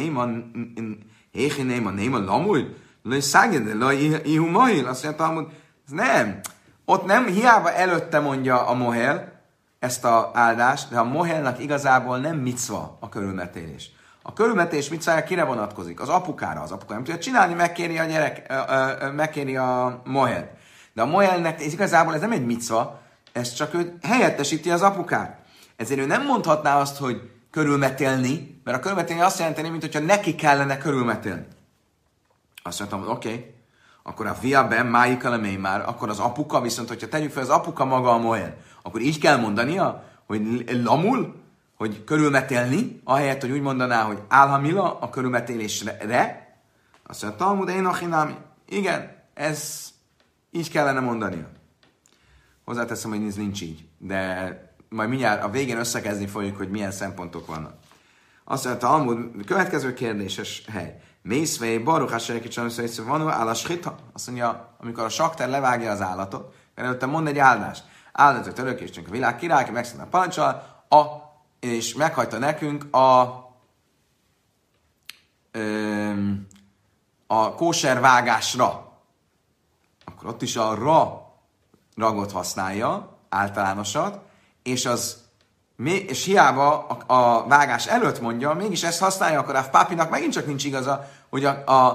héchinéma néma lamúj, lőj száged, lőj ihu mohil. Azt mondta, hogy nem, ott nem, hiába előtte mondja a mohel ezt a áldást, de a mohelnak igazából nem micva a körülmetélés. A körülmetés micvája kire vonatkozik? Az apukára. Az apuka nem tudja csinálni, megkéri a mohel. De a mohelnek igazából ez nem egy micva, ez csak ő helyettesíti az apukát. Ezért ő nem mondhatná azt, hogy körülmetélni, mert a körülmetélni azt jelenteni, mintha neki kellene körülmetélni. Azt mondtam, hogy oké. akkor a viaben májik elemény már, akkor az apuka, viszont hogyha tegyük fel az apuka maga a moel, akkor így kell mondania, hogy lamul, hogy körülmetélni, ahelyett, hogy úgy mondaná, hogy álhamila a körülmetélésre, azt mondja, Talmud én achinámi. Igen, ez így kellene mondania. Hozzáteszem, hogy ez nincs így, de majd mindjárt a végén összekezni fogjuk, hogy milyen szempontok vannak. Azt mondja, Talmud, következő kérdéses hely. Mészvei, Baruch Hashem, van álláshita. Azt mondja, amikor a sakter levágja az állatot, előtte mond egy áldást. Áldatot örökésünk a világ király, megszólal a parancsal, és meghagyta nekünk a kóservágásra. Akkor ott is a ragot használja, általánosat, és hiába a vágás előtt mondja, mégis ezt használja, akkor a pápinak megint csak nincs igaza, hogy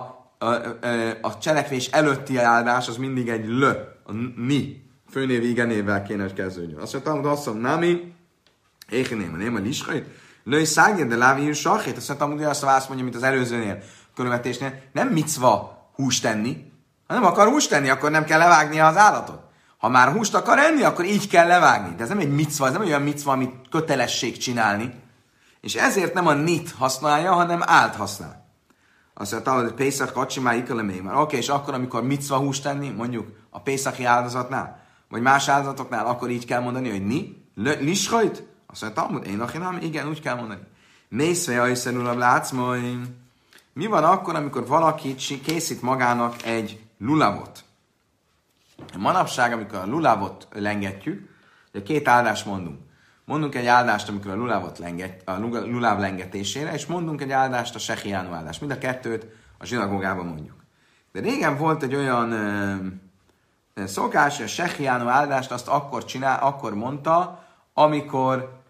a cselekvés előtti áldás az mindig egy a ni, főnév igenével kéne, hogy kezdődjön. Azt mondtam, hogy azt mondom, nami, nem a liskait, lőj szágjen, de lávi sachét. Azt mondtam, hogy azt a választ mondja, mint az előzőnél, körülvetésnél, nem micva húst tenni. Ha nem akar húst tenni, akkor nem kell levágnia az állatot. Ha már húst akar enni, akkor így kell levágni. De ez nem egy micva, ez nem olyan micva, amit kötelesség csinálni. És ezért nem a nit használja, hanem ált használ. Azt mondja, hogy Pészak kacsimá ikelemény már. Oké, és akkor, amikor micva húst tenni, mondjuk a pészaki áldozatnál, vagy más áldozatoknál, akkor így kell mondani, hogy liskait? Azt mondja, Talmud, én achinám, igen, úgy kell mondani. Mészve ajszerulabb látsz majd. Mi van akkor, amikor valaki készít magának egy lulavot? Manapság, amikor a lulavot lengetjük, ugye két áldást mondunk. Mondunk egy áldást, amikor a luláv lengetésére, és mondunk egy áldást, a sehiánu áldást. Mind a kettőt a zsinagógában mondjuk. De régen volt egy olyan szokás, hogy a sehiánu áldást azt akkor mondta, amikor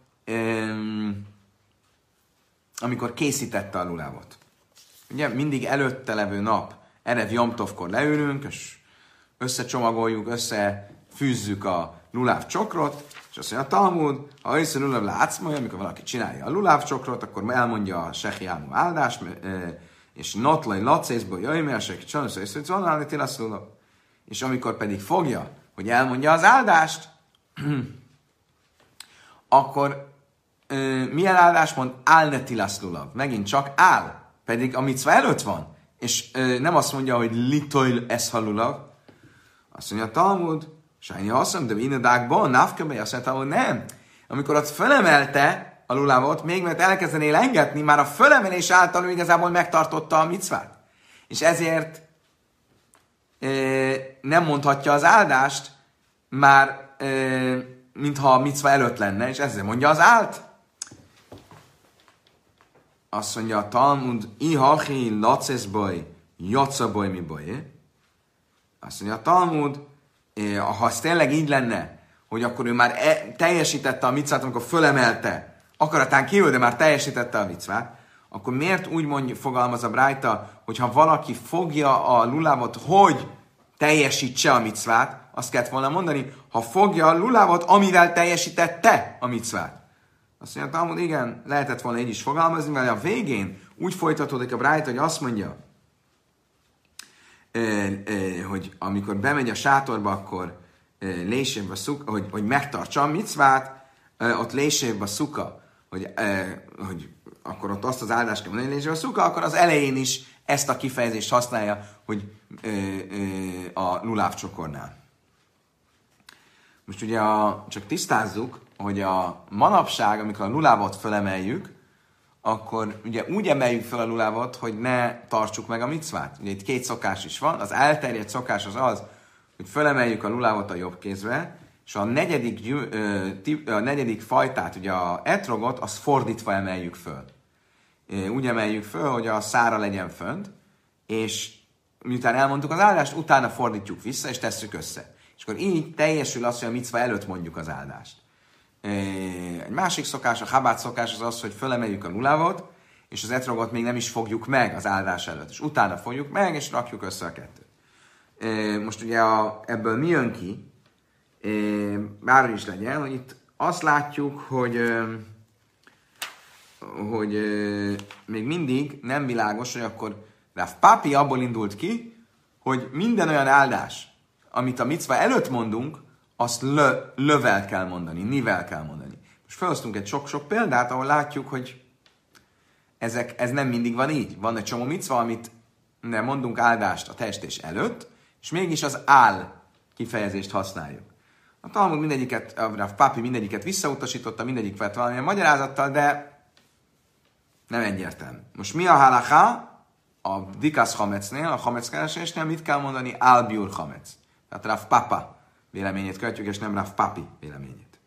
készítette a lulávot. Ugye mindig előtte levő nap, erev Jomtovkor leülünk, és összecsomagoljuk, összefűzzük a luláv csokrot, és azt mondja a Talmud, ha össze luláv látszmolja, amikor valaki csinálja a luláv csokrot, akkor elmondja a sehiánu áldást, és notlai lacészből jöjj, mert seki csanusz, és amikor pedig fogja, hogy elmondja az áldást, akkor milyen áldást mond? Álnetilasz lulav. Megint csak áll, pedig a micva előtt van. És nem azt mondja, hogy litoil eszhalulav. Azt mondja a Talmud, Sányi azt mondja, de inedákban, návkebej, azt mondta, hogy nem. Amikor ott fölemelte a lulávot, még mert elkezdené lengetni, már a fölemelés által ő igazából megtartotta a micvát. És ezért nem mondhatja az áldást, már mintha a micva előtt lenne, és ezzel mondja az ált. Azt mondja a Talmud, ihachi laceszbaj, jacabaj mi baj. Azt mondja a Talmud, ha az tényleg így lenne, hogy akkor ő már teljesítette a micvát, amikor fölemelte, akaratán kívül, de már teljesítette a micvát, akkor miért úgy fogalmaz a Brájta, hogyha valaki fogja a lulávot, hogy teljesítse a micvát, azt kellett volna mondani, ha fogja a lulávot, amivel teljesítette a micvát. Azt mondja, Talmud, igen, lehetett volna így is fogalmazni, mert a végén úgy folytatódik a Brájta, hogy azt mondja, hogy amikor bemegy a sátorba, akkor lésébb a szuka, hogy megtartsa a micvát, ott lésébb a szuka, hogy akkor ott azt az áldást kell mondani, lésébb a szuka, akkor az elején is ezt a kifejezést használja, hogy a luláv csokornál. Most ugye csak tisztázzuk, hogy a manapság, amikor a lulávot fölemeljük, akkor ugye úgy emeljük fel a lulávot, hogy ne tartsuk meg a micvát. Ugye itt két szokás is van. Az elterjedt szokás az, hogy fölemeljük a lulávot a jobb kézbe, és a negyedik fajtát, ugye a etrogot, azt fordítva emeljük föl. Úgy emeljük föl, hogy a szára legyen fönt, és miután elmondtuk az áldást, utána fordítjuk vissza, és tesszük össze. És akkor így teljesül az, hogy a micva előtt mondjuk az áldást. Egy másik szokás, a habát szokás az, hogy fölemeljük a lulávot, és az etrogot még nem is fogjuk meg az áldás előtt. És utána fogjuk meg, és rakjuk össze a kettőt. Most ugye ebből mi jön ki, bárhogy is legyen, hogy itt azt látjuk, hogy még mindig nem világos, hogy akkor Rav Papi abból indult ki, hogy minden olyan áldás, amit a micva előtt mondunk, azt lövel kell mondani, nivel kell mondani. Most felhoztunk egy sok-sok példát, ahol látjuk, hogy ez nem mindig van így. Van egy csomó micva, amit nem mondunk áldást a testés előtt, és mégis az áll kifejezést használjuk. A Talmud mindegyiket, a Papi mindegyiket visszautasította, mindegyik vett valamilyen magyarázattal, de nem egyértelmű. Most mi a halacha? A Dikas Hamecnél, a Hamec keresésnél mit kell mondani? Albiur Hamec. Tehát Rav Papa véleményét követjük, és nem Rav Papi véleményét.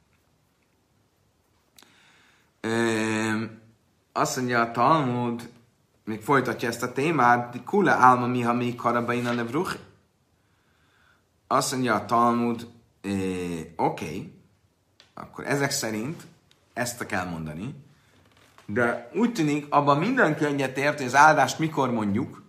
Azt mondja a Talmud, még folytatja ezt a témát, Kula álma miha még karabaina levruchi. Azt mondja a Talmud, oké, akkor ezek szerint ezt kell mondani, de úgy tűnik, abban mindenki egyetért, hogy az áldást mikor mondjuk,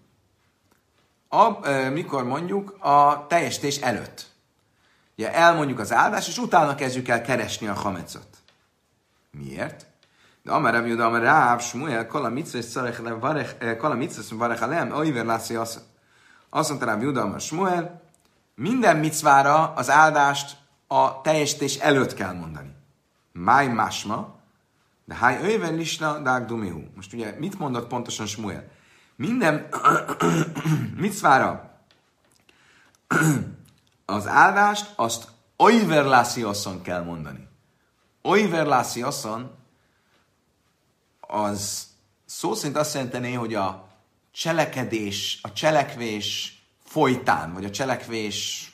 mikor mondjuk a teljesítés előtt. Ugye elmondjuk az áldást, és utána kezdjük el keresni a hamecot. Miért? De amár Rabbi Juda, amár Ráv, Smuel, kala mitzvesz varech alem, oiver lászi azt. Azt mondta Rabbi Juda, amár Smuel, minden micvára az áldást a teljesítés előtt kell mondani. Máj másma, de háj öjven lisna dágdumihu. Most ugye mit mondott pontosan Smuel? Minden micvára az áldást azt oiver lászi asszon kell mondani. Oiver lászi asszon az szó szerint azt jelenteni, hogy a cselekedés, a cselekvés folytán, vagy a cselekvés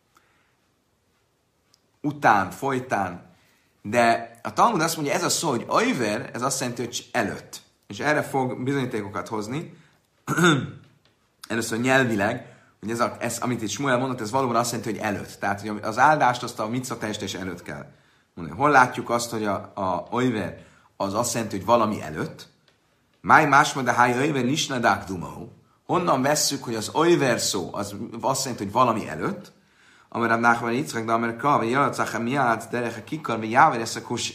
után, folytán. De a Talmud azt mondja, ez a szó, hogy oiver, ez azt jelenti, hogy előtt. És erre fog bizonyítékokat hozni. Először nyelvileg, hogy ez, amit itt Smuel mondott, ez valóban azt jelenti, hogy előtt. Tehát, hogy az áldást azt a micva teljesítés előtt kell mondani. Hol látjuk azt, hogy a oiver az azt jelenti, hogy valami előtt. Máj másma, de háj oiver lisna dákdumau. Honnan vesszük, hogy az oiver szó az azt jelenti, hogy valami előtt. Amire Nachman Yitzchak, de amire Kav, Jalatzach, Miát, Derecha, Kikar, mi Jáver, ez a kusi.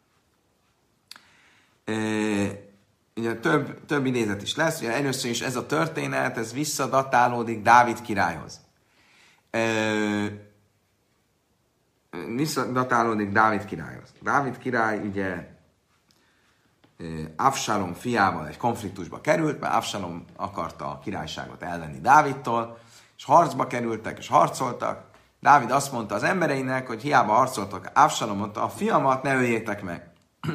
Ugye több idézet is lesz. Ugye először is ez a történet, ez visszadatálódik Dávid királyhoz. Visszadatálódik Dávid királyhoz. Dávid király ugye Avsalom fiával egy konfliktusba került, mert Avsalom akarta a királyságot elvenni Dávidtól, és harcba kerültek, és harcoltak. Dávid azt mondta az embereinek, hogy hiába harcoltak Avsalomot, a fiamat ne öljétek meg.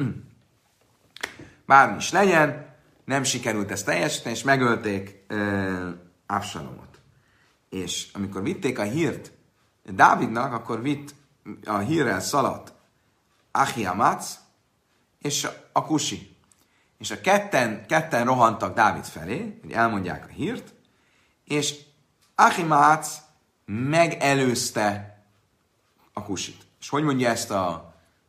Bármi is legyen, nem sikerült ezt teljesíteni, és megölték Avsalomot. És amikor vitték a hírt Dávidnak, akkor vitt a hírrel szaladt Ahiamac és a Kusi. És a ketten rohantak Dávid felé, hogy elmondják a hírt, és Ahiamac megelőzte a Kusit. És hogy mondja ezt a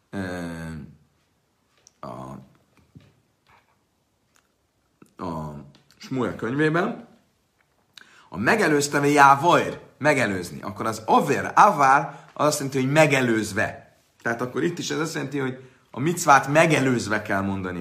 Smuel könyvében? A megelőzte ve jávajr, megelőzni. Akkor az over, avár, az azt jelenti, hogy megelőzve. Tehát akkor itt is ez azt jelenti, hogy a micvát megelőzve kell mondani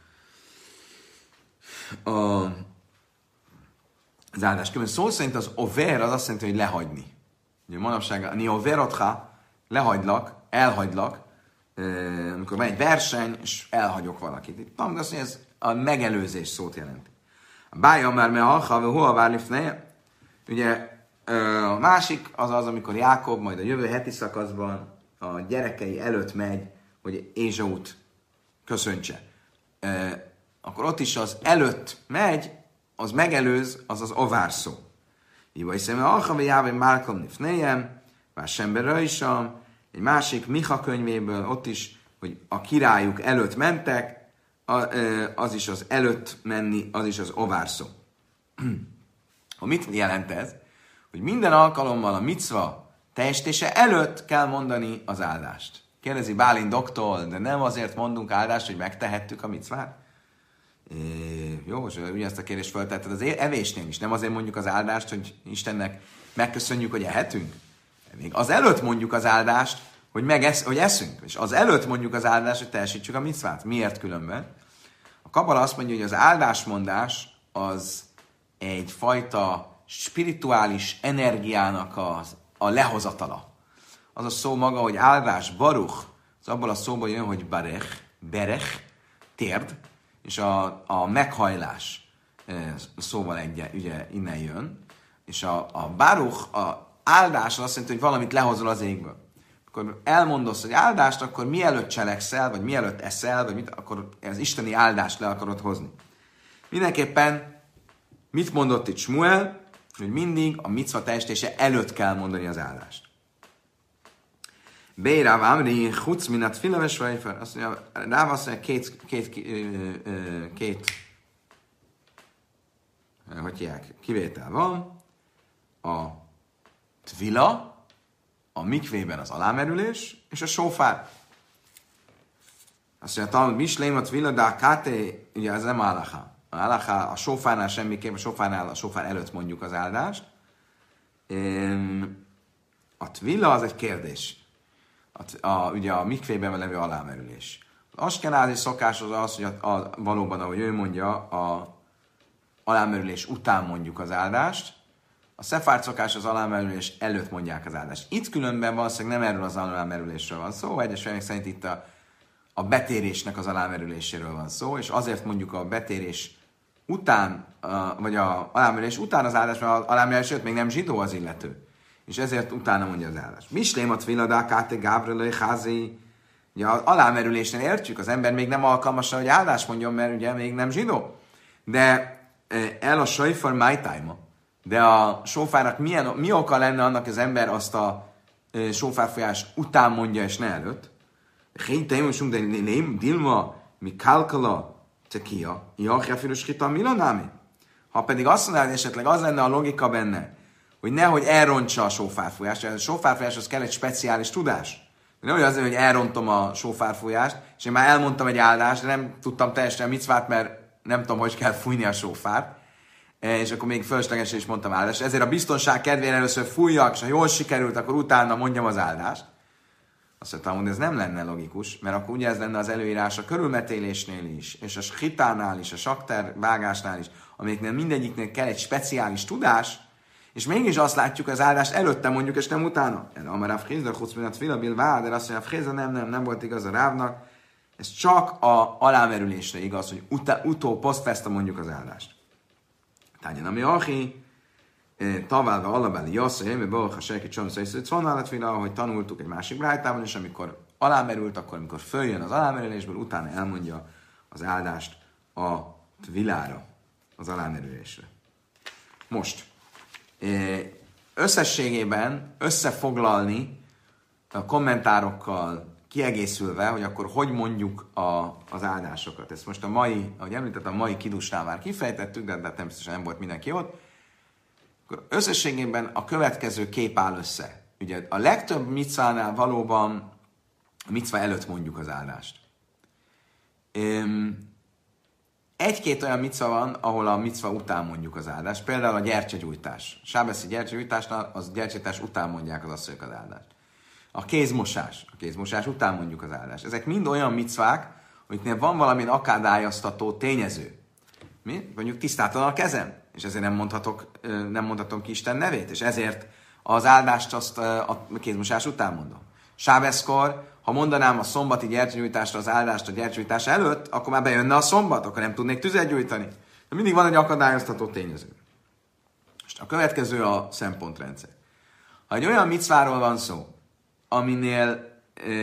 az áldást. Különben szó szerint az over az azt jelenti, hogy lehagyni. Ugye manapság, ni overotha, lehagylak, elhagylak, amikor van egy verseny, és elhagyok valakit. Itt azt mondja, ez a megelőzés szót jelenti. A bája már me halha, ve hova várlifneje. Ugye a másik az, amikor Jákob majd a jövő heti szakaszban a gyerekei előtt megy, hogy Ézsaut köszöntse. Akkor ott is az előtt megy, az megelőz, az az ovár szó. Iva hiszem, alha jávé Málkom nifnejem, vár semberre is egy másik Micha könyvéből, ott is, hogy a királyuk előtt mentek, az is az előtt menni, az is az ovár szó. Mit jelent ez? Hogy minden alkalommal a micva teljesítése előtt kell mondani az áldást. Kérdezi Bálint doktor, de nem azért mondunk áldást, hogy megtehettük a micvát? Jó, és ugyanezt a kérdést feltetted az evésnél is. Nem azért mondjuk az áldást, hogy Istennek megköszönjük, hogy ehetünk. Még az előtt mondjuk az áldást, hogy eszünk. És az előtt mondjuk az áldást, hogy teljesítsük a micvát. Miért különben? A Kabala azt mondja, hogy az áldásmondás az egyfajta spirituális energiának a lehozatala. Az a szó maga, hogy áldás, baruch, az abból a szóból jön, hogy berech, térd, és a meghajlás szóval ugye innen jön, és a baruch, a áldás az azt jelenti, hogy valamit lehozol az égből. Akkor elmondasz, hogy áldást, akkor mielőtt cselekszel, vagy mielőtt eszel, vagy akkor az isteni áldást le akarod hozni. Mindenképpen mit mondott itt Smuel? Hogy mindig a micva teljesítése előtt kell mondani az áldást. Béráv Amri, Huc minat filaves vejfer. Azt mondja, Ráv azt mondja, két hogy hívják, kivétel van. A tvila, a mikvében az alámerülés, és a sófár. Azt mondja, Talmud Mislém, a tvila, de a káté, ugye ez nem állaha. A sófárnál semmiképp, a sófár előtt mondjuk az áldást. A tvila az egy kérdés. Ugye a mikvében levő alámerülés. Az askenázi szokás az, hogy valóban, ahogy ő mondja, a alámerülés után mondjuk az áldást. A szefárd szokás az alámerülés előtt mondják az áldást. Itt különben valószínűleg nem erről az alámerülésről van szó, egyes fejek szerint itt a betérésnek az alámerüléséről van szó, és azért mondjuk a betérés után, vagy a alámerülés után az áldás, mert az alámerülés előtt még nem zsidó az illető. És ezért utána mondja az áldást. Mislémat viladákáte gábrelői házi. Ugye az alámerülésnél értjük, az ember még nem alkalmas, hogy áldást mondjon, mert ugye még nem zsidó. De el a sajfar májtájma. De a sófárnak mi oka lenne annak, hogy az ember azt a sófárfolyás után mondja, és ne előtt? Héjtájmosunk, de nem dilma, mi kálkala, tekia, jachjafirus hita milanámi. Ha pedig azt mondanád, esetleg az lenne a logika benne, hogy nehogy elrontsa a sófárfújást. A sófárfújáshoz kell egy speciális tudás. Nem olyan azért, hogy elrontom a sófárfújást, és én már elmondtam egy áldást, de nem tudtam teljesen a micvát, mert nem tudom, hogy kell fújni a sófárt. És akkor még fölöslegesen is mondtam áldást. Ezért a biztonság kedvére először fújjak, és ha jól sikerült, akkor utána mondjam az áldást. Azt mondtam, hogy ez nem lenne logikus, mert akkor ugye ez lenne az előírás a körülmetélésnél is, és a skitánál is, a sakter vágásnál is, amiknél mindegyiknél kell egy speciális tudás, és mégis azt látjuk, az áldást előtte mondjuk, és nem utána. Erre Amarav Chizda, Chutzminat Filabil Váder, azt mondja, Chizda nem volt igaz a Rávnak. Ez csak a alámerülésre igaz, hogy posztfeszta mondjuk az áldást. Tányan, ami achi, taválva alabáli jasszai, mert Baruch a Serki Csomszai Szonnálat Fila, ahogy tanultuk egy másik brájtában, és amikor alámerült, akkor amikor följön az alámerülésből, utána elmondja az áldást a tvilára, az alámerülésre. Most, összességében összefoglalni a kommentárokkal kiegészülve, hogy akkor hogy mondjuk az áldásokat. Ezt most ahogy említettem, a mai kidusnál már kifejtettük, de természetesen nem volt mindenki ott. Akkor összességében a következő kép áll össze. Ugye a legtöbb micvánál valóban a micva előtt mondjuk az áldást. Egy-két olyan micva van, ahol a micva után mondjuk az áldást. Például a gyertyagyújtás. Sábeszi gyertyagyújtásnál az gyertyagyújtás után mondják az asszonyok az áldást. A kézmosás után mondjuk az áldást. Ezek mind olyan micvák, amiknél van valamilyen akadályoztató tényező. Mi? Mondjuk tisztátlan a kezem, és ezért nem mondhatom ki Isten nevét, és ezért az áldást azt a kézmosás után mondom. Sábeszkor, ha mondanám a szombati gyertyagyújtásra az áldást a gyertyagyújtás előtt, akkor már bejönne a szombat, akkor nem tudnék tüzet gyújtani. De mindig van egy akadályoztató tényező. Most a következő a szempontrendszer. Ha egy olyan micváról van szó, aminél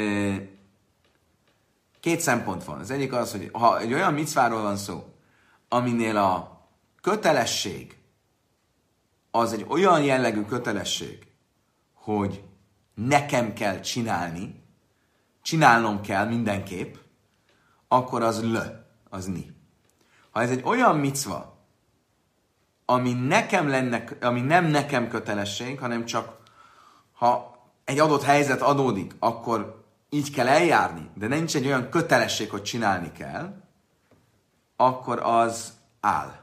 két szempont van. Az egyik az, hogy ha egy olyan micváról van szó, aminél a kötelesség az egy olyan jellegű kötelesség, hogy nekem kell csinálnom kell mindenképp, akkor az az ni. Ha ez egy olyan micva, ami nem nekem kötelesség, hanem csak ha egy adott helyzet adódik, akkor így kell eljárni, de nincs egy olyan kötelesség, hogy csinálni kell, akkor az áll.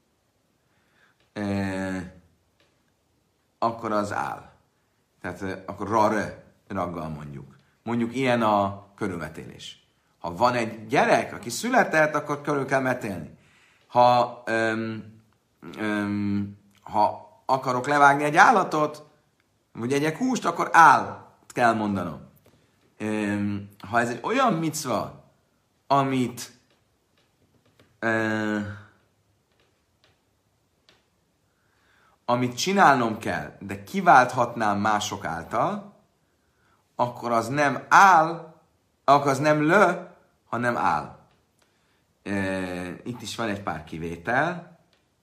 Akkor az áll. Tehát akkor raggal mondjuk. Mondjuk ilyen a körülmetélés. Ha van egy gyerek, aki született, akkor körül kell metélni. Ha akarok levágni egy állatot, vagy egyek húst, akkor áll kell mondanom. Ha ez egy olyan micva, amit csinálnom kell, de kiválthatnám mások által, akkor az nem áll, akkor az nem lő, hanem áll. Itt is van egy pár kivétel.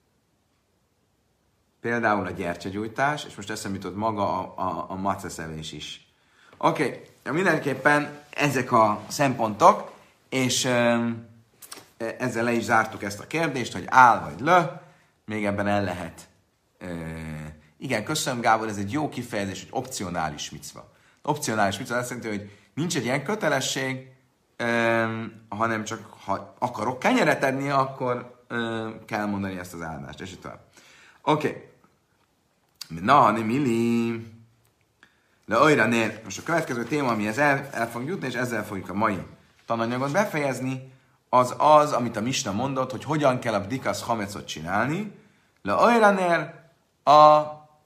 Például a gyertyagyújtás, és most eszembe jutott maga a maceszevés is. Oké, mindenképpen ezek a szempontok, és ezzel le is zártuk ezt a kérdést, hogy áll vagy lő, még ebben el lehet. Igen, köszönöm Gábor, ez egy jó kifejezés, hogy opcionális micva. Opcionális micva azt jelenti, hogy nincs egy ilyen kötelesség, hanem csak ha akarok kenyeret enni, akkor kell mondani ezt az áldást, és itt van. Oké. Na, nem illi. De olyra nér. Most a következő téma, amihez el fogunk jutni, és ezzel fogjuk a mai tananyagot befejezni, az az, amit a Misna mondott, hogy hogyan kell a bdikas hamecot csinálni. Le olyra nér a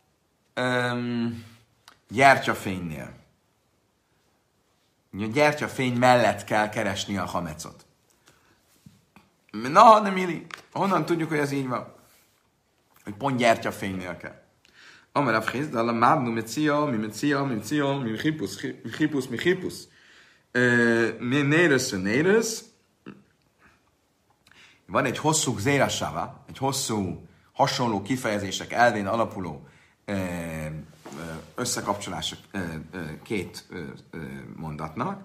gyertyafénynél. A gyertyafény mellett kell keresni a hamecot. Na, nem illi. Honnan tudjuk, hogy ez így van? Hogy pont gyertyafénynél kell. Amarav Chizdala, Mábnu Mecia, mi Chipus. Néres. Van egy hosszú Zérasava, egy hosszú, hasonló kifejezések elvén alapuló összekapcsolások két mondatnak.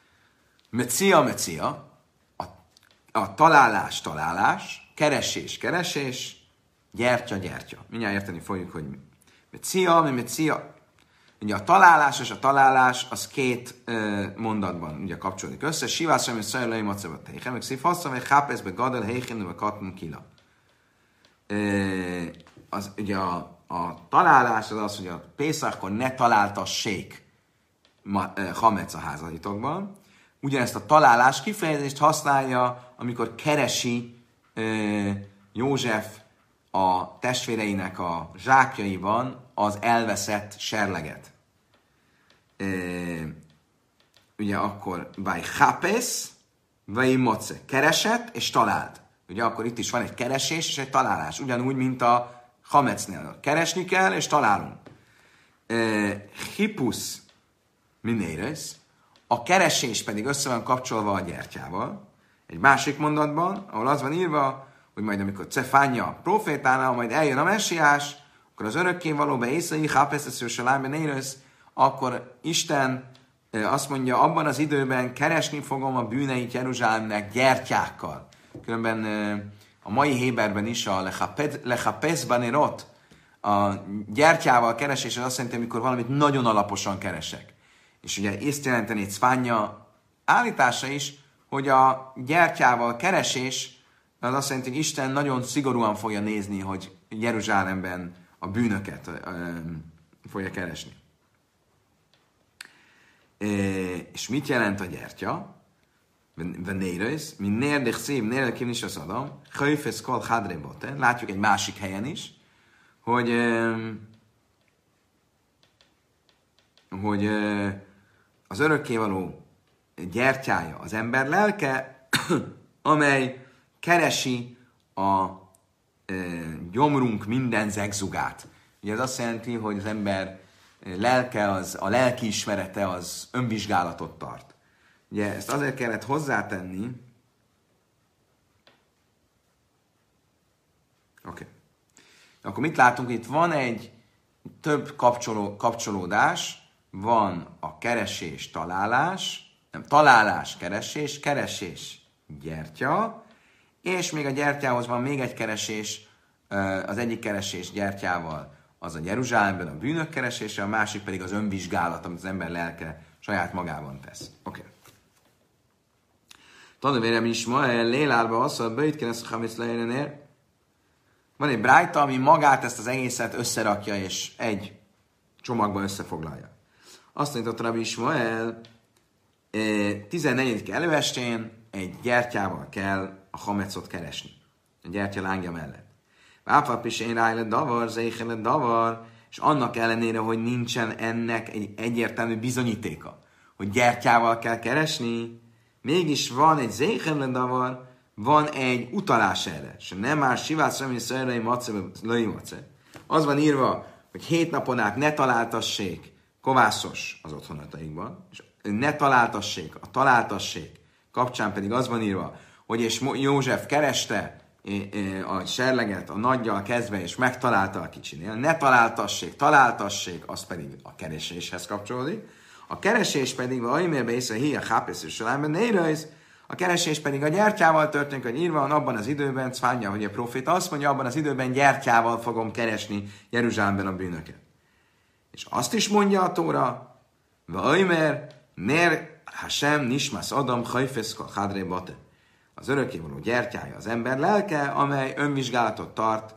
Mecia, a találás, keresés, gyertya. Mindjárt érteni fogjuk, hogy mi. Mecia. Ugye a találás és a találás az két mondatban ugye kapcsolódik össze. Sivászom és szajlai macevat heichen, meg szívhasszam, hogy hápeszbe gadel heichen, vagy katn kila. Az ugye a találás az az, hogy a Pészakon ne találtassék hamec a házaitokban. Ugyanezt a találás kifejezést használja, amikor keresi József a testvéreinek a zsákjaiban az elveszett serleget. Ugye akkor vagy hápesz, vagy moce. Keresett és talált. Ugye akkor itt is van egy keresés és egy találás. Ugyanúgy, mint a hamecnél. Keresni kell és találunk. Hipus minéres. A keresés pedig össze van kapcsolva a gyertyával. Egy másik mondatban, ahol az van írva, hogy majd amikor Cefánya profétálna, majd eljön a messiás, akkor az örökkévalóba észai, hápeszesző se lájben akkor Isten azt mondja, abban az időben keresni fogom a bűneit Jeruzsálemnek gyertyákkal. Különben a mai Héberben is a lechapesz banerot, a gyertyával keresés, az azt jelenti, amikor valamit nagyon alaposan keresek. És ugye ezt jelenteni Cefánya állítása is, hogy a gyertyával keresés az azt jelenti, hogy Isten nagyon szigorúan fogja nézni, hogy Jeruzsálemben a bűnöket fogja keresni. És mit jelent a gyertya? Venéres, mint nérdek szív, nérdek is az adom, hajfesz kol hadre bote. Látjuk egy másik helyen is, hogy az örökkévaló gyertyája az ember lelke, amely keresi a gyomrunk minden zegzugát. Ugye ez azt jelenti, hogy az ember lelke, a lelkiismerete az önvizsgálatot tart. Ugye ezt azért kellett hozzátenni. Oké. Akkor mit látunk? Itt van egy több kapcsolódás. Van a keresés, találás, nem, találás, keresés, gyertya, és még a gyertyához van még egy keresés, az egyik keresés gyertyával az a Jeruzsálemben a bűnök keresése, a másik pedig az önvizsgálat, amit az ember lelke saját magában tesz. Oké. Tanulvérem is ma lélálba az, hogy bejt kéne szakamisz leérenél. Van egy brájta, ami magát ezt az egészet összerakja, és egy csomagban összefoglalja. Azt mondta Rabbi Ismael, 14. előestén egy gyertyával kell a hamecot keresni. A gyertya lángja mellett. Vápap is én rájle davar, zéhele davar, és annak ellenére, hogy nincsen ennek egy egyértelmű bizonyítéka, hogy gyertyával kell keresni, mégis van egy zéhele davar, van egy utalás erre. És nem már sivász semmi szörrei mace, löi mace. Az van írva, hogy 7 napon át ne találtassék kovászos az otthonataikban, és ne találtassék, a találtassék kapcsán pedig az van írva, hogy és József kereste a serleget a nagyjal kezdve, és megtalálta a kicsinél. Ne találtassék, az pedig a kereséshez kapcsolódik. A keresés pedig, ahimérbe észre híja hápész és salányban, a keresés pedig a gyertyával történik, hogy írva van abban az időben, Cfánja, hogy a proféta azt mondja, abban az időben gyertyával fogom keresni Jeruzsálemben a bűnöket. És azt is mondja a Tóra, Vajmer, Ner Hashem Nismas Adam Hajfeszka Hadre Bate. Az örökkévaló gyertyája az ember lelke, amely önvizsgálatot tart,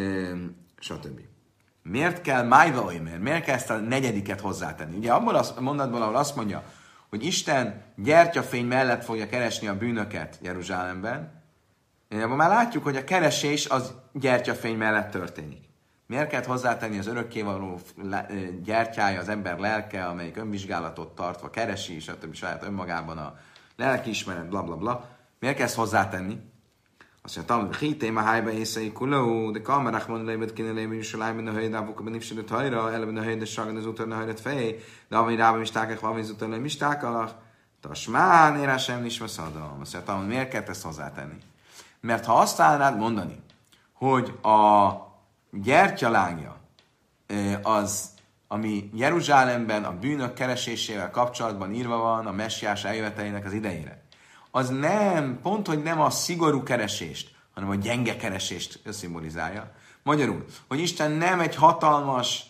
stb. Miért kell Májva Oimer? Miért kell ezt a negyediket hozzátenni? Ugye abban a mondatban, ahol azt mondja, hogy Isten gyertyafény mellett fogja keresni a bűnöket Jeruzsálemben, abban már látjuk, hogy a keresés az gyertyafény mellett történik. Miért kell hozzátenni az örökkévaló gyertyája az ember lelke, amelyik önvizsgálatot tartva keresi, stb. Saját önmagában a lelkiismeret, bla bla bla. Miért kell ezt hozzátenni? Azt mondja, Talmud, Hité, ma hájba észai kuló, de kamerák mondani, hogy kéne lévő Jeruzsálemben a hely, de avukban népsérült hajra, eleben a hely, de sagan az utorna hajrat fej, de avai rában mistákak, avai az utorna mistákalak, tasmán, érás sem is veszadom. Azt mondja, Talmud, miért kell ezt hozzátenni? Mert ha azt állnád mondani, hogy a gyertyalángja az, ami Jeruzsálemben a bűnök keresésével kapcsolatban írva van a messiás eljövetelének az idejére, az nem, pont, hogy nem a szigorú keresést, hanem a gyenge keresést szimbolizálja. Magyarul, hogy Isten nem egy hatalmas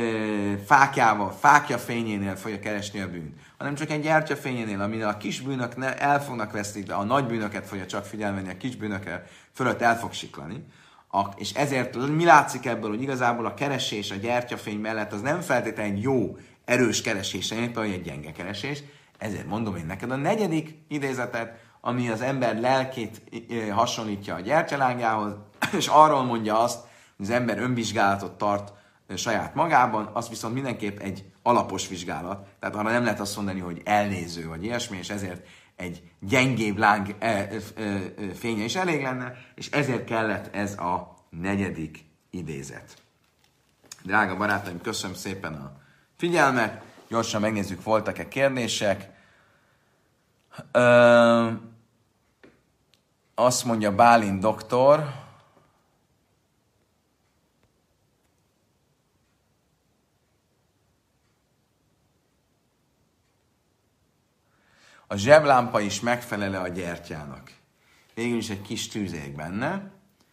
fákja fényénél fogja keresni a bűnt, hanem csak egy gyertya fényénél, amin a kis bűnök el fognak veszni, de a nagy bűnöket fogja csak figyelni, a kis bűnökre fölött el fog siklani. És ezért mi látszik ebből, hogy igazából a keresés a gyertyafény mellett az nem feltétlenül egy jó, erős keresés, hanem egy gyenge keresés. Ezért mondom én neked a negyedik idézetet, ami az ember lelkét hasonlítja a gyertyalángjához, és arról mondja azt, hogy az ember önvizsgálatot tart saját magában, az viszont mindenképp egy alapos vizsgálat. Tehát arra nem lehet azt mondani, hogy elnéző vagy ilyesmi, és ezért egy gyengébb láng fénye is elég lenne, és ezért kellett ez a negyedik idézet. Drága barátaim, köszönöm szépen a figyelmet, gyorsan megnézzük, voltak-e kérdések. Azt mondja Bálint doktor, a zseblámpa is megfelele a gyertyának. Végül is egy kis tűzék benne.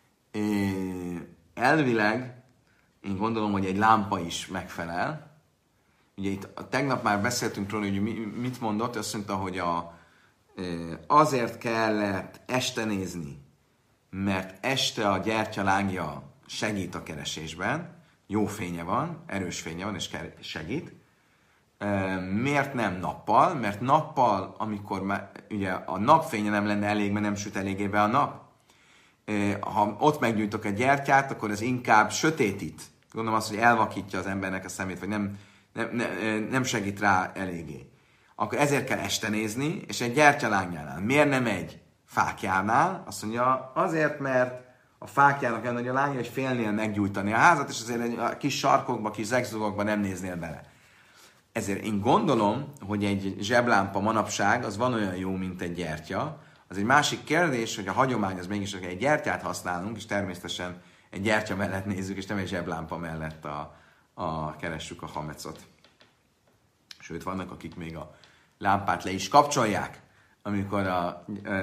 Elvileg én gondolom, hogy egy lámpa is megfelel. Ugye itt tegnap már beszéltünk róla, hogy mit mondott, azt mondta, hogy azért kellett este nézni, mert este a gyertyalángja segít a keresésben, jó fénye van, erős fénye van, és segít. Miért nem nappal? Mert nappal, amikor ugye a napfénye nem lenne elég, mert nem süt eléggé be a nap. Ha ott meggyújtok egy gyertyát, akkor ez inkább sötétít. Gondolom azt, hogy elvakítja az embernek a szemét, vagy nem segít rá eléggé. Akkor ezért kell este nézni, és egy gyertyalángjánál. Miért nem egy fákjánál? Azt mondja, azért, mert a fákjának olyan nagy a lángja, hogy félnél meggyújtani a házat, és azért a kis sarkokba, kis zegzugokba nem néznél bele. Ezért én gondolom, hogy egy zseblámpa manapság az van olyan jó, mint egy gyertya. Az egy másik kérdés, hogy a hagyomány az mégis, hogy egy gyertyát használunk, és természetesen egy gyertya mellett nézzük, és nem egy zseblámpa mellett keressük a hamecot. Sőt, vannak, akik még a lámpát le is kapcsolják, amikor a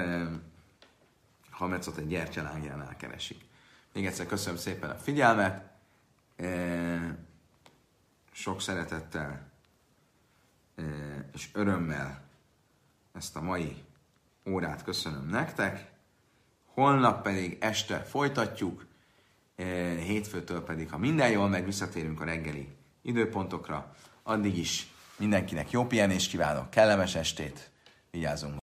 hamecot egy gyertyalángjánál keresik. Még egyszer köszönöm szépen a figyelmet, sok szeretettel és örömmel ezt a mai órát köszönöm nektek. Holnap pedig este folytatjuk, hétfőtől pedig, ha minden jól megy, visszatérünk a reggeli időpontokra. Addig is mindenkinek jó pihenést kívánok, kellemes estét, vigyázzunk!